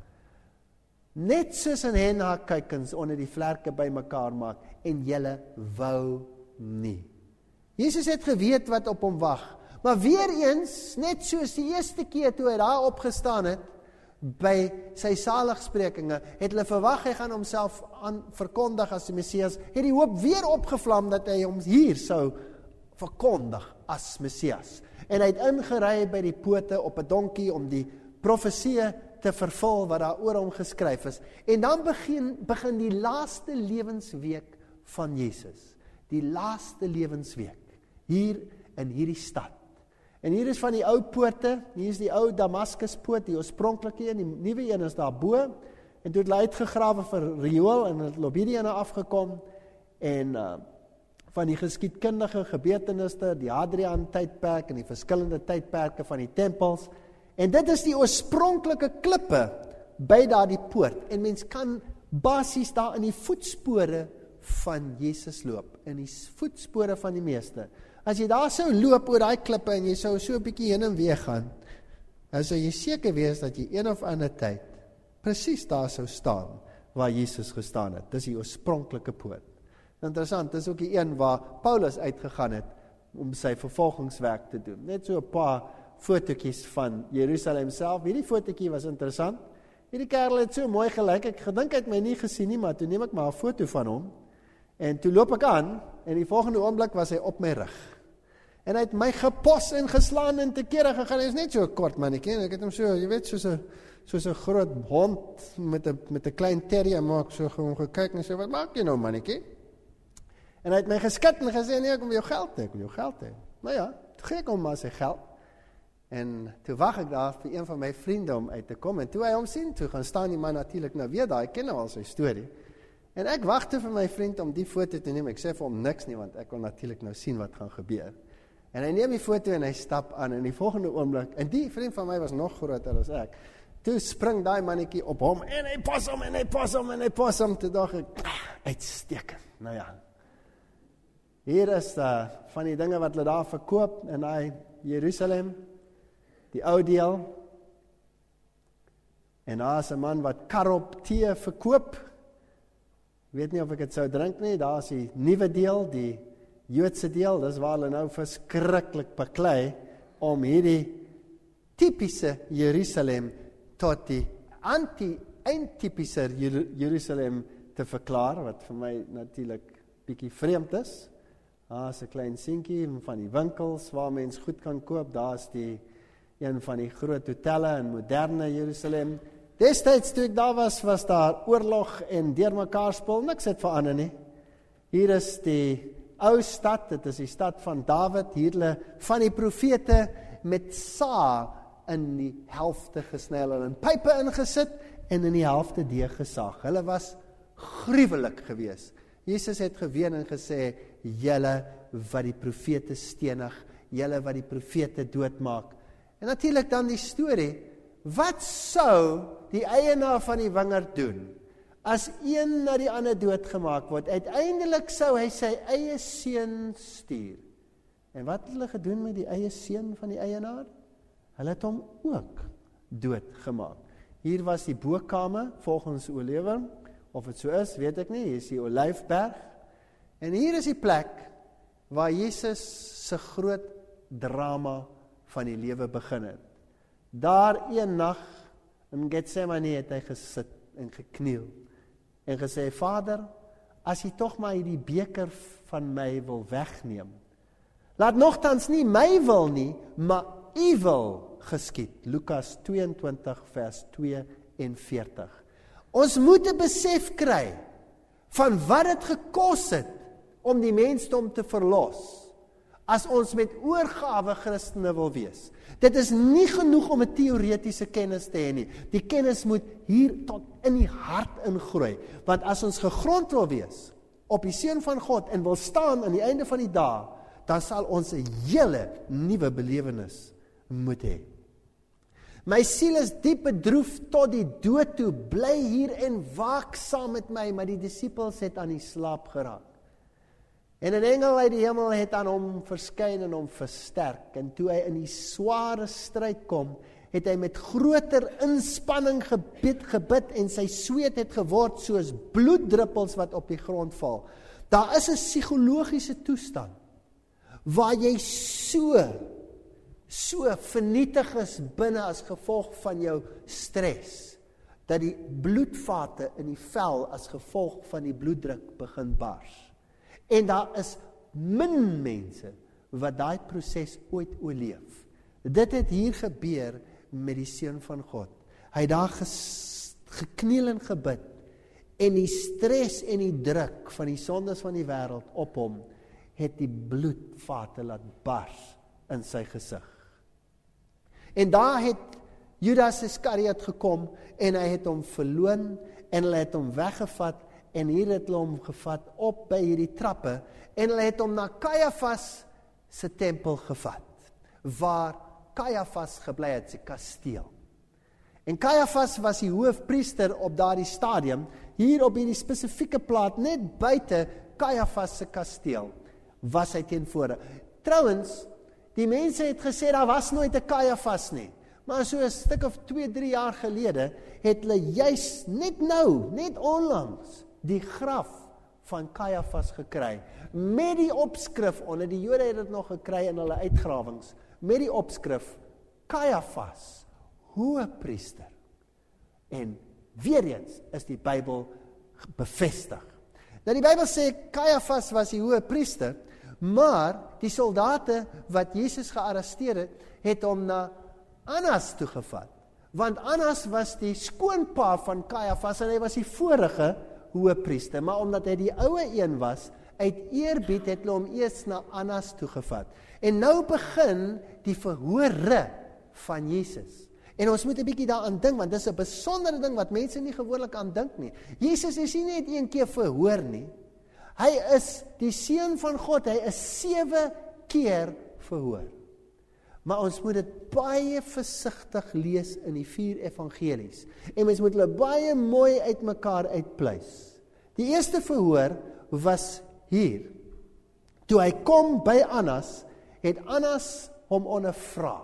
net soos 'n hen haar kuikens onder die vlerke bymekaar maak, en julle wou nie. Jesus het geweet wat op hom wag, maar weer eens, net soos die eerste keer toe hy daar opgestaan het, by sy saligsprekinge, het hulle verwag hy gaan homself aan verkondig as die Messias, het die hoop weer opgevlam dat hy hom hier sou verkondig as Messias. En hy het ingery by die pote op 'n donkie om die profeseë te vervul wat daar oor hom geskryf is. En dan begin, begin die laaste lewensweek van Jesus. Die laaste lewensweek, hier in hierdie stad. En hier is van die ou poorte, hier is die ou Damaskus poort, die oorspronklike een, die nuwe een is daar bo, en toe het hulle uitgegrawe vir riool, en het op hierdie ene afgekom, en uh, van die geskiedkundige gebeurtenisse, die Hadrian tydperk, en die verskillende tydperke van die tempels, en dit is die oorspronklike klippe, by daar die poort, en mens kan basies daar in die voetspore van Jesus loop, in die voetspore van die meeste. As jy daar sou loop oor daai klippe en jy sou so 'n bietjie heen en weer gaan, dan sou jy seker wees dat jy een of ander tyd presies daar sou staan waar Jesus gestaan het. Dis die oorspronklike poort. Interessant, dis ook die een waar Paulus uitgegaan het om sy vervolgingswerk te doen. Net so 'n paar fotootjies van Jerusalem self. Hierdie fotootjie was interessant. Hierdie kerel het so mooi gelyk. Ek gedink hy het my nie gesien nie, maar toe neem ek maar 'n foto van hom. En toe loop ek aan, en die volgende oomblik was hy op my rug. En hy het my gepos en geslaan en te kere gegaan. Hy is net so 'n kort mannetjie. Ek het hom so, jy weet, soos 'n soos 'n groot hond met 'n met 'n klein terrier maak, so gewoon gekyk en sê, wat maak jy nou mannetjie? En hy het my geskit en gesê, nee, ek wil jou geld hê, ek wil jou geld hê. Nou ja, toe gee ek hom maar sy geld. En toe wag ek daar vir een van my vriende om uit te kom. En toe hy hom sien, toe gaan staan die man natuurlik nou weer daar. Ek ken nou al sy storie. En ek wag toe vir my vriend om die foto te neem. Ek sê vir hom niks nie, want ek wil natuurlik nou sien wat gaan gebeur. En hy neem die foto en hy stap aan, en die volgende oomblik, en die vriend van my was nog groter as ek, toe spring daai mannetjie op hom, en hy pas hom, en hy pas hom, en hy pas hom, toe dacht ek, uitstekend, nou ja. Hier is uh, van die dinge wat hulle daar verkoop, in daai Jerusalem, die ou deel. En daar is 'n man wat karop tee verkoop. Ek weet nie of ek dit sou drink nie, daar is die nuwe deel, die Joodse deel, dis waar hulle nou verskriklik beklei om hierdie typiese Jerusalem tot die anti-eindtypiese Jerusalem te verklaar, wat vir my natuurlik bietjie vreemd is. Daar is 'n klein seentjie van die winkels waar mens goed kan koop, daar is die een van die groot hotelle in moderne Jerusalem. Destyds toe ek daar was, was daar oorlog en deurmekaar spul, niks het verander nie. Hier is die ou stad, dit is die stad van Dawid, hier hulle van die profete met saa in die helfte gesny, hulle in pype ingesit en in die helfte deurgesaag. Hulle was gruwelik gewees. Jesus het geween en gesê, julle wat die profete stenig, julle wat die profete doodmaak. En natuurlik dan die storie, wat sou die eienaar van die wingerd doen, as een na die ander doodgemaak word? Uiteindelik sou hy sy eie seun stuur. En wat het hulle gedoen met die eie seun van die eienaar? Hulle het hom ook doodgemaak. Hier was die bokame, volgens oorlewering, of het so is, weet ek nie, hier is die Olyfberg, en hier is die plek, waar Jesus se groot drama van die lewe begin het. Daar een nag, in Getsemane het hy gesit en gekniel, en gesê, Vader, as jy tog maar die beker van my wil wegneem, laat nogtans nie my wil nie, maar u wil geskied. Lukas tweeëntwintig vers tweeënveertig. Ons moet 'n besef kry van wat dit gekos het om die mensdom te verlos, as ons met oorgawe Christene wil wees. Dit is nie genoeg om 'n teoretiese kennis te hê nie. Die kennis moet hier tot in die hart ingroei, want as ons gegrond wil wees op die Seun van God en wil staan aan die einde van die dag, dan sal ons 'n hele nuwe belewenis moet hê. My siel is diep bedroef tot die dood toe, bly hier en waak saam met my, maar die disippels het aan die slaap geraak. En 'n engel uit die hemel het aan hom verskyn en hom versterk, en toe hy in die sware stryd kom, het hy met groter inspanning gebid, gebid en sy sweet het geword soos bloeddruppels wat op die grond val. Daar is 'n psigologiese toestand, waar jy so so vernietig is binne as gevolg van jou stres, dat die bloedvate in die vel as gevolg van die bloeddruk begin bars. En daar is min mense wat daai proses ooit oorleef. Dit het hier gebeur met die Seun van God. Hy het daar ges, gekniel en gebid, en die stres en die druk van die sondes van die wêreld op hom, het die bloedvate laat bars in sy gesig. En daar het Judas Iskariot gekom, en hy het hom verloon, en hulle het hom weggevat, en hier het hulle hom gevat op by hierdie trappe, en hulle het hom na Kajafas se tempel gevat, waar Kajafas gebly het, sy kasteel. En Kajafas was die hoofpriester op daardie stadium, hier op hierdie spesifieke plaas, net buite Kajafas se kasteel, was hy teenvore. Trouwens, die mense het gesê, daar was nooit 'n Kajafas nie, maar so 'n stuk of twee, drie jaar gelede, het hulle juis net nou, net onlangs, die graf van Kajafas gekry, met die opskrif onder, die Jode het dit nog gekry in hulle uitgrawings, met die opskrif, Kajafas, hoëpriester. En weer eens is die Bybel bevestig. Nou die Bybel sê, Kajafas was die hoëpriester, maar die soldate wat Jesus gearresteer het, het hom na Annas toegevat, want Annas was die skoonpa van Kajafas, en hy was die vorige hoëpriester, maar omdat hy die ouwe een was, uit eerbied het hulle hom eers na Annas toegevat. En nou begin die verhore van Jesus. En ons moet 'n bietjie daaraan dink, want dis 'n besondere ding wat mense nie gewoonlik aan dink nie. Jesus is nie net een keer verhoor nie. Hy is die Seun van God, hy is sewe keer verhoor. Maar ons moet dit baie versigtig lees in die vier evangelies. En ons moet hulle baie mooi uitmekaar uitpleis. Die eerste verhoor was hier. Toe hy kom by Annas, het Annas hom ondervra.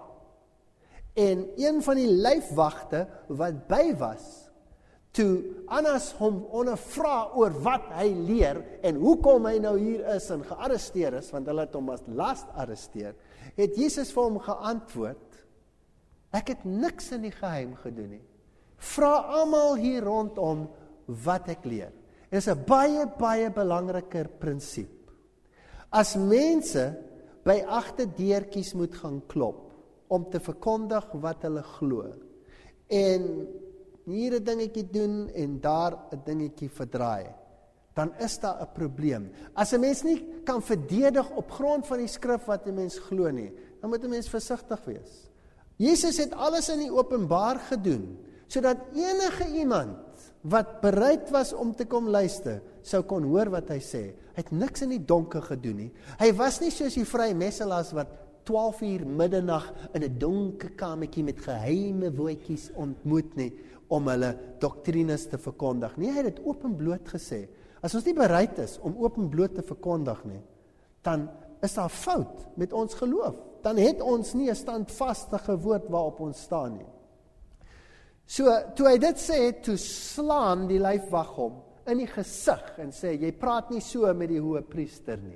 En een van die lyfwagte wat by was, toe Annas hom ondervra oor wat hy leer en hoekom hy nou hier is en gearresteer is, want hulle het hom as last arresteer, het Jesus vir hom geantwoord, ek het niks in die geheim gedoen nie. Vra almal hier rondom wat ek leer. Dit is 'n baie, baie belangriker prinsip. As mense by agterdeurtjies moet gaan klop, om te verkondig wat hulle glo, en hier 'n dingetjie doen en daar 'n dingetjie verdraai, dan is daar 'n probleem. As 'n mens nie kan verdedig op grond van die skrif wat 'n mens glo nie, dan moet 'n mens versigtig wees. Jesus het alles in die openbaar gedoen, sodat enige iemand wat bereid was om te kom luister, sou kon hoor wat hy sê. Hy het niks in die donker gedoen nie. Hy was nie soos die vrymesselaars wat twaalf uur middernag in 'n donker kamertjie met geheime woordjies ontmoet nie, om hulle doktrines te verkondig. Nee, hy het dit openbloot gesê. As ons nie bereid is om openbloot te verkondig nie, dan is daar fout met ons geloof. Dan het ons nie 'n standvastige woord waarop ons staan nie. So, toe hy dit sê, toe slaan die lyfwag hom in die gesig en sê, jy praat nie so met die hoëpriester nie.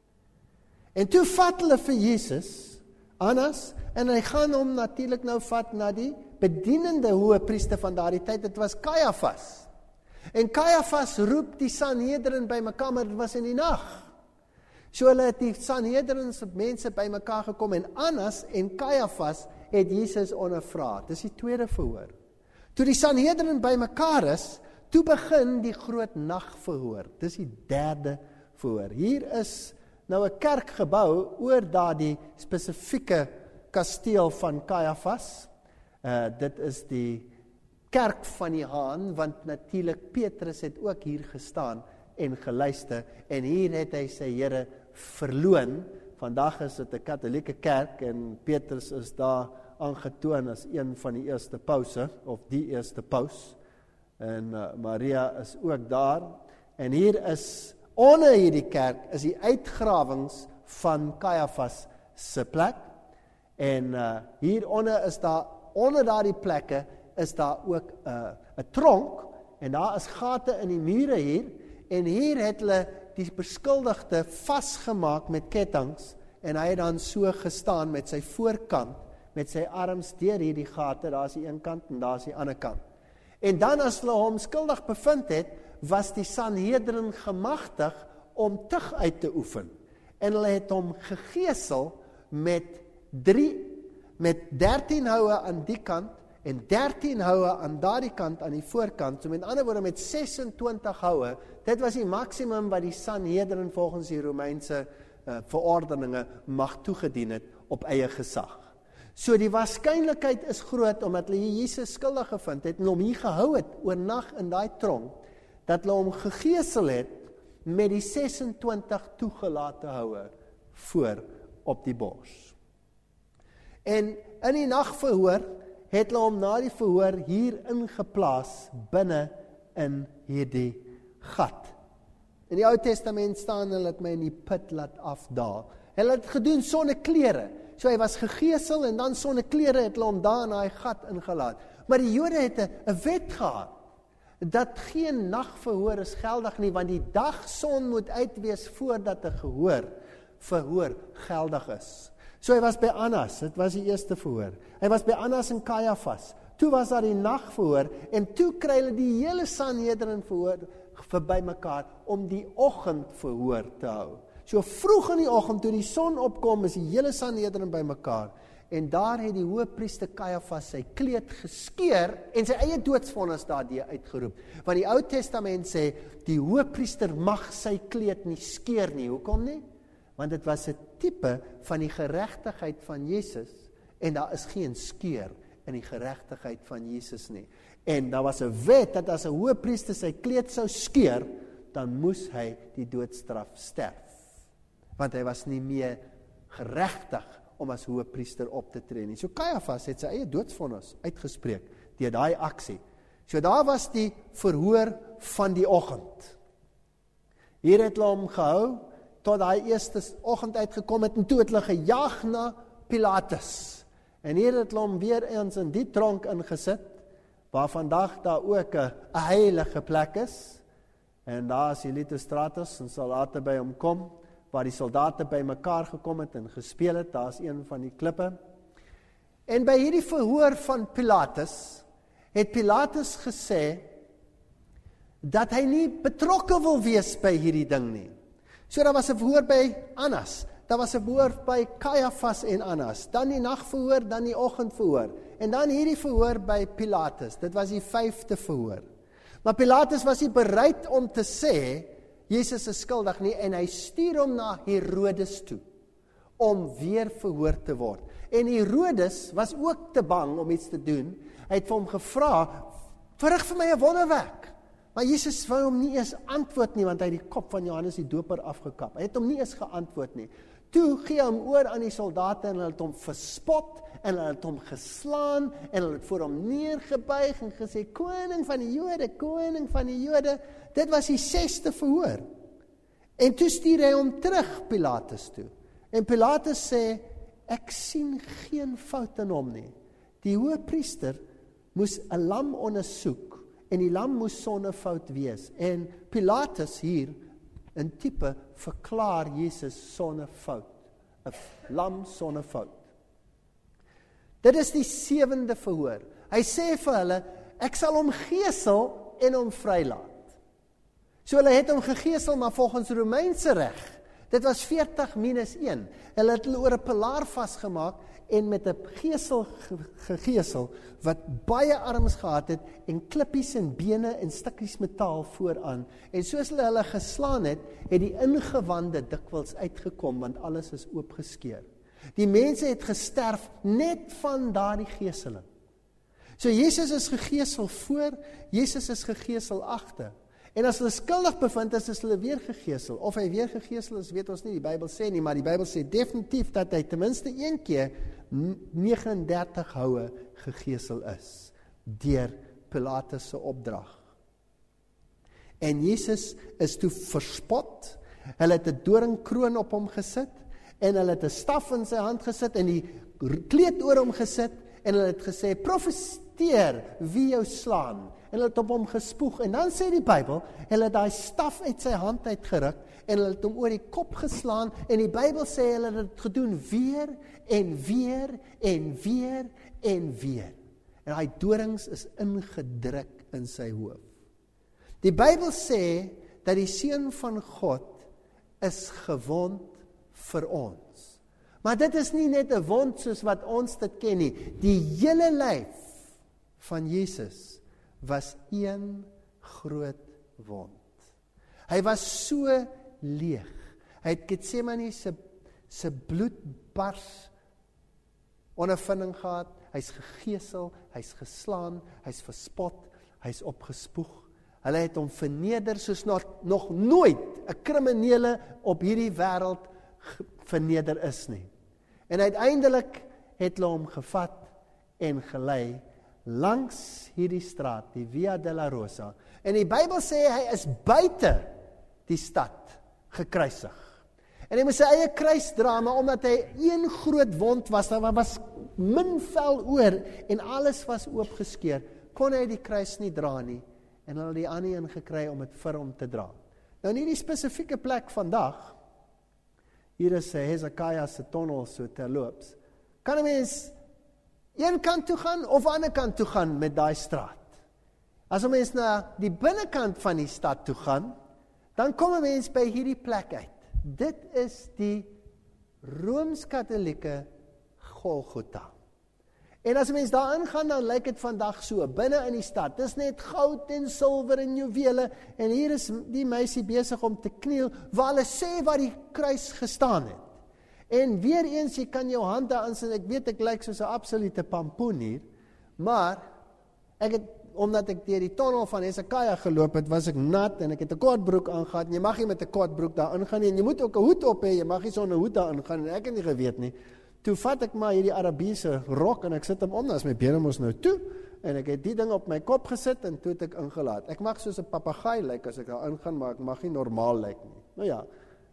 En toe vat hulle vir Jesus, Annas, en hy gaan hom natuurlik nou vat na die bedienende hoëpriester van daardie tyd, dit was Kajafas. En Kajafas roep die Sanhedrin by mekaar, maar dit was in die nag. So hulle het die Sanhedrinse mense by mekaar gekom, en Annas en Kajafas het Jesus ondervra. Dis die tweede verhoor. Toe die Sanhedrin by mekaar is, toe begin die groot nagverhoor. Dis die derde verhoor. Hier is nou 'n kerk gebou oor daardie spesifieke kasteel van Kajafas. Uh, dit is die kerk van die Haan, want natuurlik Petrus het ook hier gestaan en geluister, en hier het hy sy Here verloon. Vandag is dit 'n katholieke kerk, en Petrus is daar aangetoon as een van die eerste pause, of die eerste paus, en uh, Maria is ook daar, en hier is, onder hierdie kerk, is die uitgrawings van Kajafas se plek, en uh, hieronder is daar, onder daardie plekke, is daar ook 'n uh, 'n tronk, en daar is gate in die mure hier, en hier het hulle die beskuldigde vasgemaak met kettinge, en hy het dan so gestaan met sy voorkant, met sy arms deur hierdie gate, daar is die een kant en daar is die ander kant. En dan as hulle hom skuldig bevind het, was die Sanhedrin gemagtig om tug uit te oefen. En hulle het hom gegeesel met drie, met dertien houe aan die kant, en dertien houe aan daardie kant, aan die voorkant, so met ander woorde met sesentwintig houe, dit was die maksimum wat die Sanhedrin volgens die Romeinse uh, verordeninge mag toegedien het op eie gesag. So die waarskynlikheid is groot, omdat hulle Jesus skuldig gevind het, en hom hier gehou het, oornag in daai tronk, dat hulle hom gegeesel het, met die sesentwintig toegelate houe, voor op die bors. En in die nagverhoor, het hulle hom na die verhoor hier ingeplaas, binne in hierdie gat. In die Ou Testament staan hulle het my in die put laat afdaal. Hulle het gedoen sonder klere. So hy was gegeesel en dan sonder klere het hulle hom daar in daai gat ingelaat. Maar die Jode het 'n wet gehad dat geen nagverhoor is geldig nie, want die dagson moet uitwees voordat 'n gehoor verhoor geldig is. So hy was by Annas, dit was die eerste verhoor. Hy was by Annas en Kajafas. Toe was daar die nagverhoor en toe kry hulle die hele Sanhedrin verhoor verby mekaar om die oggendverhoor te hou. So vroeg in die oggend toe die son opkom, is die hele Sanhedrin by mekaar. En daar het die hoëpriester Kajafas sy kleed geskeur en sy eie doodsvonnis daardeur uitgeroep. Want die Ou Testament sê die hoëpriester mag sy kleed nie skeur nie. Hoekom nie? Want dit was 'n tipe van die geregtigheid van Jesus en daar is geen skeur in die geregtigheid van Jesus nie. En daar was 'n wet dat as 'n hoëpriester sy kleed sou skeur, dan moes hy die doodstraf sterf. Want hy was nie meer geregtig om as hoëpriester op te tree nie. So Kajafas het sy eie doodsvonnis uitgespreek deur daai aksie. So daar was die verhoor van die oggend. Hier het hulle hom gehou tot daai eerste oggend uitgekom het en toe het hulle gejaag na Pilatus. En hier het hulle hom weer eens in die tronk ingesit, waar vandag daar ook 'n heilige plek is. En daar is Lysistratus en soldate by hom kom, waar die soldate by mekaar gekom het en gespeel het, daar is een van die klippe. En by hierdie verhoor van Pilatus, het Pilatus gesê, dat hy nie betrokke wil wees by hierdie ding nie. So daar was 'n verhoor by Annas, daar was 'n verhoor by Caiaphas en Annas, dan die nagverhoor, dan die oggendverhoor, en dan hierdie verhoor by Pilatus, dit was die vyfde verhoor. Maar Pilatus was nie bereid om te sê, Jesus is skuldig nie, en hy stuur hom na Herodes toe, om weer verhoor te word. En Herodes was ook te bang om iets te doen, hy het vir hom gevra, verrig vir my 'n wonderwerk. Maar Jesus wou hom nie eens antwoord nie, want hy het die kop van Johannes die Doper afgekap. Hy het hom nie eens geantwoord nie. Toe gee hy hom oor aan die soldate en hulle het hom verspot en hulle het hom geslaan en hulle het voor hom neergebuig en gesê, koning van die Jode, koning van die Jode. Dit was die sesde verhoor. En toe stuur hy hom terug Pilatus toe. En Pilatus sê, ek sien geen fout in hom nie. Die hoëpriester moes 'n lam ondersoek en die lam moes sonder fout wees. En Pilatus hier in tipe verklaar Jesus sonder fout. 'n Lam sonder fout. Dit is die sewende verhoor. Hy sê vir hulle, ek sal hom gesel en hom vrylaat. So hulle het hom gegesel, maar volgens Romeinse reg. Dit was veertig minus een. Hulle het hulle oor 'n pilaar vasgemaak en met 'n gesel gegesel wat baie arms gehad het en klippies en bene en stukkies metaal vooraan. En soos hulle hulle geslaan het, het die ingewande dikwels uitgekom want alles is oopgeskeur. Die mense het gesterf net van daardie geseling. So Jesus is gegesel voor, Jesus is gegesel agter. En as hulle skuldig bevind is, is hulle weer gegesel. Of hy weer gegesel is, weet ons nie, die Bybel sê nie, maar die Bybel sê definitief dat hy ten minste een keer negenendertig houe gegesel is, deur Pilatus se opdrag. En Jesus is toe verspot, hulle het 'n doringkroon op hom gesit, en hulle het 'n staf in sy hand gesit, en die kleed oor hom gesit, en hulle het gesê, profeteer wie jou slaan, en hulle het op hom gespoeg, en dan sê die Bybel, hulle het daai staf uit sy hand uitgeruk, en hulle het hom oor die kop geslaan, en die Bybel sê hulle het dit gedoen weer, en weer, en weer, en weer. En daai dorings is ingedruk in sy hoof. Die Bybel sê, dat die Seun van God is gewond vir ons. Maar dit is nie net 'n wond soos wat ons dit ken nie. Die hele lyf van Jesus was een groot wond. Hy was so leeg. Hy het Getsemane se se bloedbars ondervinding gehad. Hy's gegesel, hy's geslaan, hy's verspot, hy's opgespoeg. Hulle het hom verneder soos nog, nog nooit 'n kriminele op hierdie wêreld verneder is nie. En uiteindelik het hulle hom gevat en gelei langs hierdie straat, die Via della Rosa. En die Bybel sê hy is buite die stad gekruisig. En hy moes sy eie kruis dra, maar omdat hy een groot wond was, daar was min vel oor en alles was oopgeskeur, kon hy die kruis nie dra nie. En hulle het die ander een gekry om dit vir hom te dra. Nou in hierdie spesifieke plek vandag, hier is Hesekia se tonnel so terloops, kan 'n mens een kant toe gaan of ander kant toe gaan met daai straat. As 'n mens na die binnekant van die stad toe gaan, dan kom 'n mens by hierdie plek uit. Dit is die Rooms-Katolieke Golgotha. En as 'n mens daar ingaan, dan lyk dit vandag so, binne in die stad. Dis net goud en silwer en juwele, en hier is die meisie besig om te kniel, waar hulle sê waar die kruis gestaan het. En weer eens, jy kan jou hand daar insit, ek weet ek lyk soos 'n absolute pampoen hier, maar ek het, omdat ek deur die tonnel van Hesekia geloop het, was ek nat en ek het 'n kortbroek aangehad, en jy mag nie met 'n kortbroek daar ingaan nie, en jy moet ook 'n hoed op hê, jy mag nie sonder hoed daar ingaan, en ek het nie geweet nie. Toe vat ek maar hierdie Arabiese rok en ek sit hom om, as my bene mos nou toe, en ek het die ding op my kop gesit en toe het ek ingelaat. Ek mag soos 'n papegaai lyk as ek daar ingaan, maar ek mag nie normaal lyk nie. Nou ja,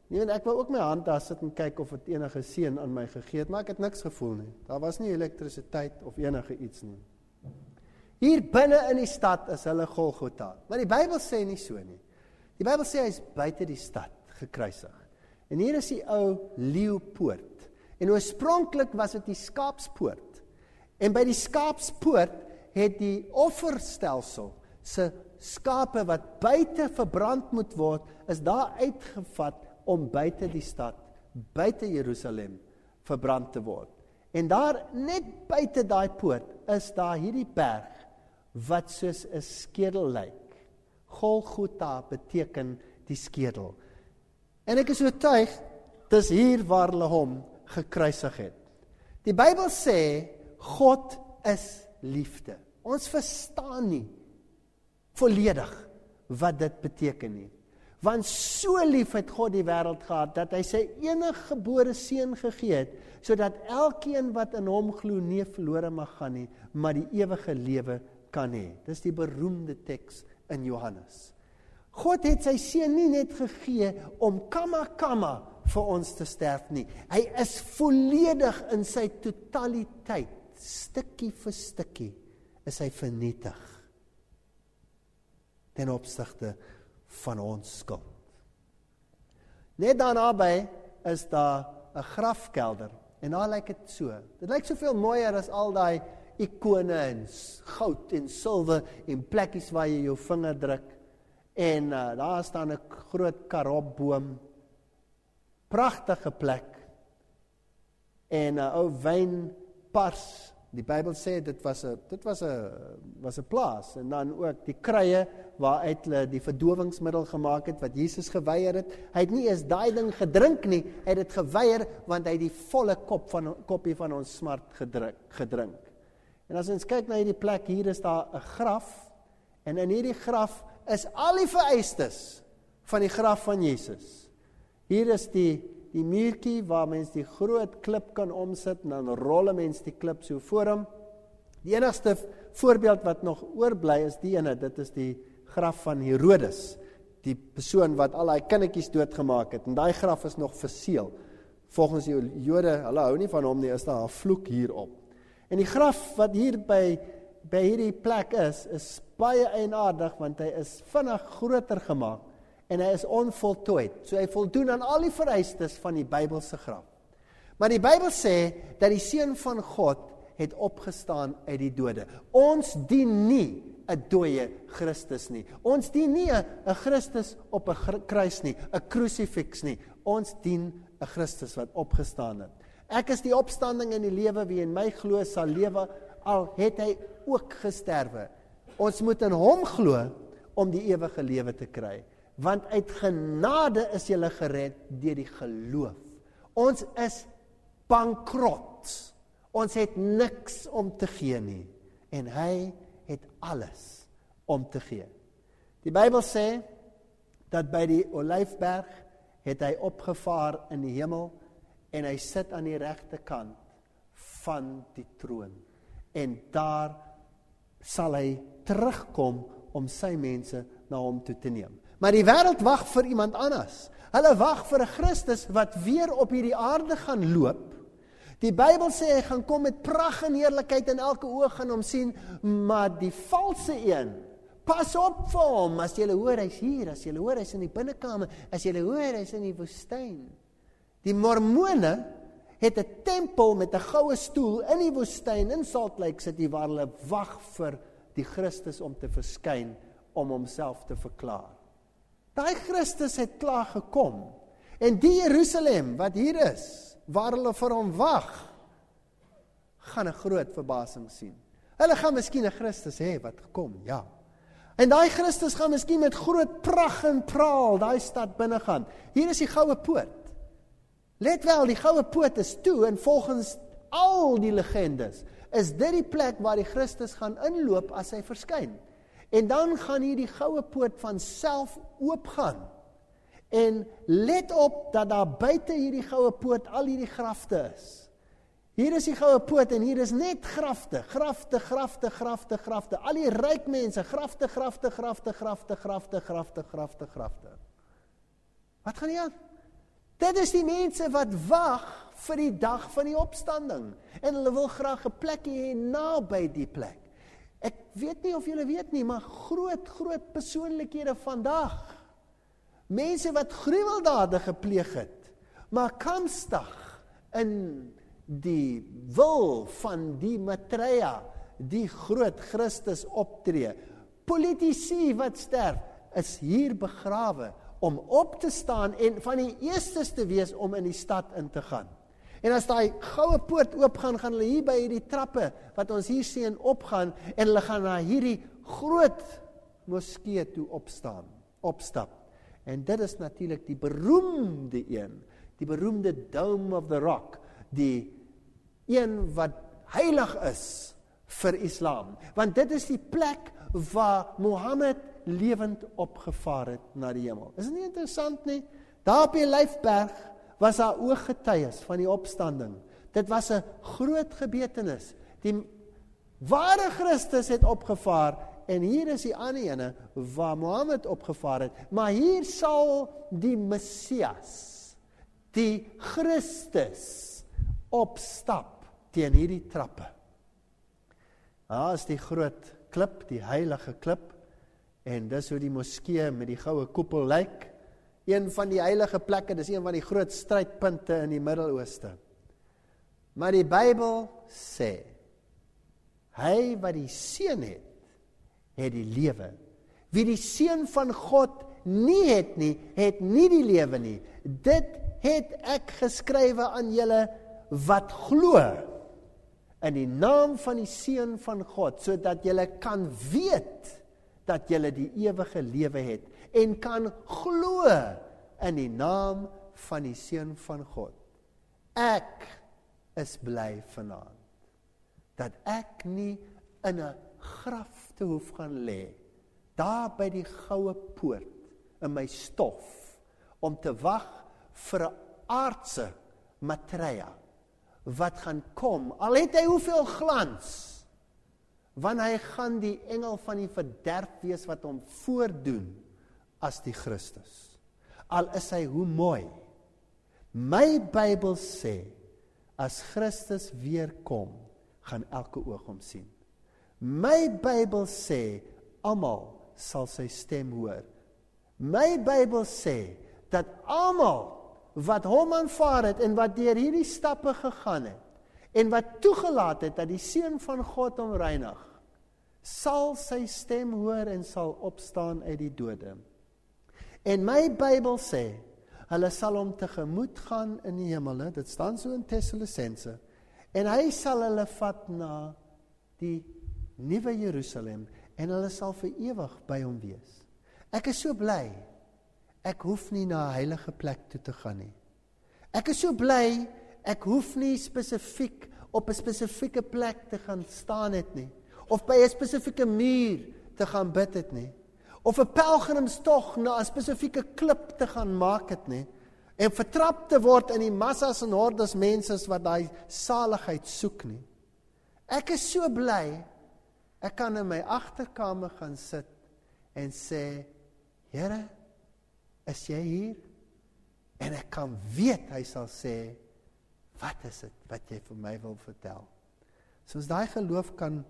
Nie, want ek wou ook my hand daar sit en kyk of het enige seën aan my gegee het, maar ek het niks gevoel nie. Daar was nie elektrisiteit of enige iets nie. Hier binne in die stad is hulle Golgotha. Maar die Bybel sê nie so nie. Die Bybel sê hy is buite die stad gekruisig. En hier is die ou leeupoort. En oorspronklik was dit die skaapspoort. En by die skaapspoort het die offerstelsel se skape wat buite verbrand moet word, is daar uitgevat om buite die stad, buite Jerusalem, verbrand te word. En daar, net buite daai poort, is daar hierdie berg, wat soos 'n skedel lyk. Golgotha beteken die skedel. En ek is oortuig, dis hier waar hulle hom gekruisig het. Die Bybel sê, God is liefde. Ons verstaan nie volledig wat dit beteken nie. Want so lief het God die wêreld gehad, dat hy sy enige gebore seun gegee het, sodat elkeen wat in hom glo nie verlore mag gaan nie, maar die ewige lewe kan hê. Dis die beroemde teks in Johannes. God het sy seun nie net gegee om kamma kamma vir ons te sterf nie. Hy is volledig in sy totaliteit, stukkie vir stukkie, is hy vernietig ten opsigte van ons skuld. Net daarna by is daar 'n grafkelder en daar lyk dit so. Dit lyk soveel mooier as al daai ikone en goud en silwer en plekkies waar jy jou vinger druk. En uh, daar staan 'n groot karobboom, pragtige plek, en 'n uh, ou wynpars. Die Bybel sê dit was 'n dit was 'n was 'n plaas, en dan ook die kruie waaruit hulle die verdowingsmiddel gemaak het wat Jesus geweier het. Hy het nie eens daai ding gedrink nie, hy het dit geweier want hy het die volle kop van koppie van ons smart gedrink, gedrink. En as ons kyk na hierdie plek, hier is daar 'n graf, en in hierdie graf is al die vereistes van die graf van Jesus. Hier is die die muurtjie waar mens die groot klip kan omsit, en dan rolle mens die klip so voor hom. Die enigste voorbeeld wat nog oorbly is die ene, dit is die graf van Herodes, die persoon wat al die kindertjies doodgemaak het, en daai graf is nog verseël. Volgens die Jode, hulle hou nie van hom nie, is daar 'n vloek hierop. En die graf wat hier by, by hierdie plek is, is baie eienaardig, want hy is vinnig groter gemaak, en hy is onvoltooid. So hy voldoen aan al die vereistes van die Bybelse graf. Maar die Bybel sê, dat die Seun van God het opgestaan uit die dode. Ons dien nie 'n dooie Christus nie. Ons dien nie 'n Christus op 'n kruis nie, 'n krusifiks nie. Ons dien 'n Christus wat opgestaan het. Ek is die opstanding in die lewe, wie in my glo sal lewe, al het hy ook gesterwe. Ons moet in hom glo om die ewige lewe te kry. Want uit genade is jy gered deur die geloof. Ons is bankrot. Ons het niks om te gee nie. En hy het alles om te gee. Die Bybel sê, dat by die Olyfberg het hy opgevaar in die hemel, en hy sit aan die regte kant van die troon. En daar sal hy terugkom om sy mense na hom toe te neem. Maar die wêreld wag vir iemand anders. Hulle wag vir 'n Christus wat weer op hierdie aarde gaan loop. Die Bybel sê hy gaan kom met pragt en heerlikheid, en elke oog gaan hom sien, maar die valse een, pas op vir hom, as jy hoor hy's hier, as jy hoor hy's in die binnekamer, as jy hoor hy's in die woestyn. Die Mormone het 'n tempel met 'n goue stoel in die woestyn in Salt Lake City, waar hulle wag vir die Christus om te verskyn, om homself te verklaar. Daai Christus het klaar gekom, en die Jerusalem wat hier is, waar hulle vir hom wag, gaan 'n groot verbasing sien. Hulle gaan miskien 'n Christus hê wat gekom, ja. En daai Christus gaan miskien met groot pragt en praal daai stad binne gaan. Hier is die goue poort. Let wel, die goue poort is toe, en volgens al die legendes is dit die plek waar die Christus gaan inloop as hy verskyn. En dan gaan hier die goue poort van self oopgaan. En let op dat daar buite hierdie goue poort al hierdie grafte is. Hier is die goue poort, en hier is net grafte, grafte, grafte, grafte, grafte. Al die ryk mense, grafte, grafte, grafte, grafte, grafte, grafte, grafte, grafte. Wat gaan hier aan? Dit is die mense wat wag vir die dag van die opstanding. En hulle wil graag 'n plekkie hê naby die plek. Ek weet nie of julle weet nie, maar groot, groot persoonlikhede vandag, mense wat gruweldade gepleeg het, maar kanstig in die wil van die Maitreya, die groot Christus optree. Politici wat sterf, is hier begrawe om op te staan en van die eerstes te wees om in die stad in te gaan. En as daai goue poort oopgaan, gaan hulle hier by hierdie trappe, wat ons hier sien opgaan, en hulle gaan na hierdie groot moskee toe opstaan, opstap. En dit is natuurlik die beroemde een, die beroemde Dome of the Rock, die een wat heilig is vir Islam. Want dit is die plek waar Mohammed lewend opgevaar het na die hemel. Is dit nie interessant nie? Daar op die Olyfberg was daar ooggetuies van die opstanding. Dit was 'n groot gebeurtenis. Die ware Christus het opgevaar, en hier is die ander ene waar Mohammed opgevaar het. Maar hier sal die Messias, die Christus, opstap teen hierdie trappe. Daar is die groot klip, die heilige klip, en dis hoe die moskee met die goue koepel lyk. Een van die heilige plekke, dis een van die groot strydpunte in die Midde-Ooste. Maar die Bybel sê, hy wat die seun het, het die lewe. Wie die seun van God nie het nie, het nie die lewe nie. Dit het ek geskrywe aan julle wat glo in die naam van die seun van God, sodat julle kan weet dat julle die ewige lewe het, en kan glo in die naam van die seun van God. Ek is bly vanaand, dat ek nie in 'n graf te hoef gaan lê, daar by die goue poort, in my stof, om te wag vir 'n aardse Maitreya, wat gaan kom, al het hy hoeveel glans, want hy gaan die engel van die verderf wees, wat hom voordoen, as die Christus. Al is hy hoe mooi. My Bybel sê, as Christus weer kom, gaan elke oog hom sien. My Bybel sê, almal sal sy stem hoor. My Bybel sê, dat almal wat hom aanvaar het, en wat deur hierdie stappe gegaan het, en wat toegelaat het, dat die seun van God hom reinig, sal sy stem hoor, en sal opstaan uit die dode. En my Bybel sê, hulle sal hom tegemoet gaan in die hemele, dit staan so in Tessalonisense, en hy sal hulle vat na die nuwe Jerusalem, en hulle sal vir ewig by hom wees. Ek is so bly, ek hoef nie na 'n heilige plek toe te gaan nie. Ek is so bly, ek hoef nie spesifiek op 'n spesifieke plek te gaan staan het nie, of by 'n spesifieke muur te gaan bid het nie, of 'n pelgrimstog na 'n spesifieke klip te gaan maak het nie, en vertrap te word in die massas en hordes mense wat daai saligheid soek nie. Ek is so bly, ek kan in my agterkamer gaan sit en sê, Here, is jy hier? En ek kan weet, hy sal sê, wat is dit wat jy vir my wil vertel? So ons daai geloof kan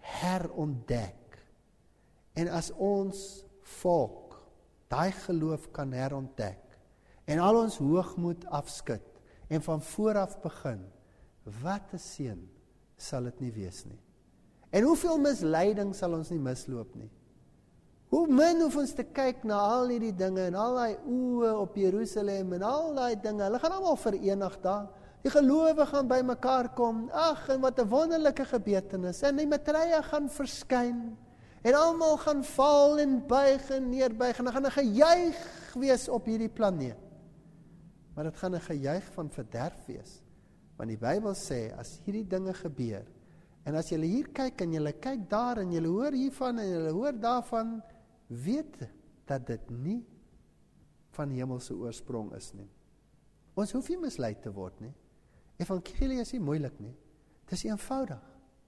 herontdek, en as ons volk daai geloof kan herontdek, en al ons hoogmoed afskud, en van vooraf begin, wat 'n seën sal dit nie wees nie. En hoeveel misleiding sal ons nie misloop nie. Hoe min hoef ons te kyk na al hierdie dinge, en al die oë op Jerusalem, en al die dinge, hulle gaan allemaal verenig daar. Die gelowe gaan by mekaar kom, ag, en wat 'n wonderlike gebeurtenis, en die Maitreya gaan verskyn, en almal gaan val en buig en neerbuig, en dan gaan 'n gejuig wees op hierdie planeet. Maar dit gaan 'n gejuig van verderf wees, want die Bybel sê, as hierdie dinge gebeur, en as julle hier kyk, en julle kyk daar, en julle hoor hiervan, en julle hoor daarvan, weet dat dit nie van hemelse oorsprong is nie. Ons hoef nie misleid te word nie. Evangelie is nie moeilik nie. Dit is eenvoudig.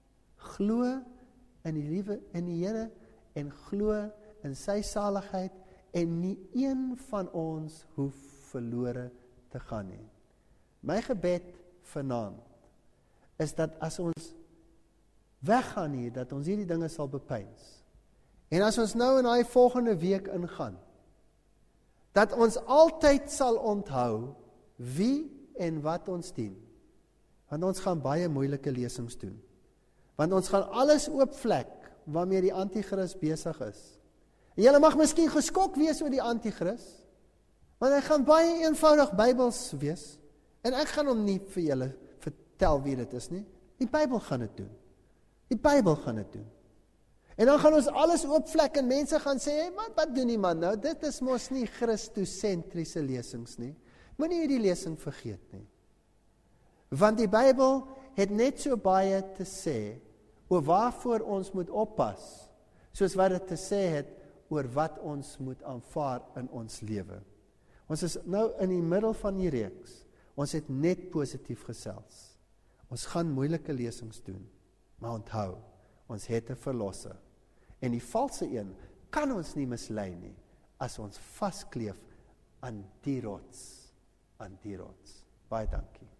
Glo in die liewe in die Here, en glo in sy saligheid, en nie een van ons hoef verlore te gaan nie. My gebed vanaand is dat as ons weggaan hier, dat ons hierdie dinge sal bepeins. En as ons nou in daai volgende week ingaan, dat ons altyd sal onthou wie en wat ons dien. Want ons gaan baie moeilike lesings doen. Want ons gaan alles oopvlek waarmee die anti-kris besig is. En julle mag miskien geskok wees oor die anti-kris, want hy gaan baie eenvoudig Bybels wees. En ek gaan hom nie vir julle vertel wie dit is nie. Die Bybel gaan dit doen. Die Bybel gaan dit doen. En dan gaan ons alles oopvlek en mense gaan sê, hey, wat, wat doen die man nou? Dit is mos nie Christosentriese lesings nie. Moenie hierdie lesing vergeet nie. Want die Bybel het net so baie te sê oor waarvoor ons moet oppas, soos wat dit te sê het oor wat ons moet aanvaar in ons lewe. Ons is nou in die middel van die reeks. Ons het net positief gesels. Ons gaan moeilike lesings doen, maar onthou, ons het 'n verlosser. En die valse een kan ons nie mislei nie, as ons vaskleef aan die rots, aan die rots. Baie dankie.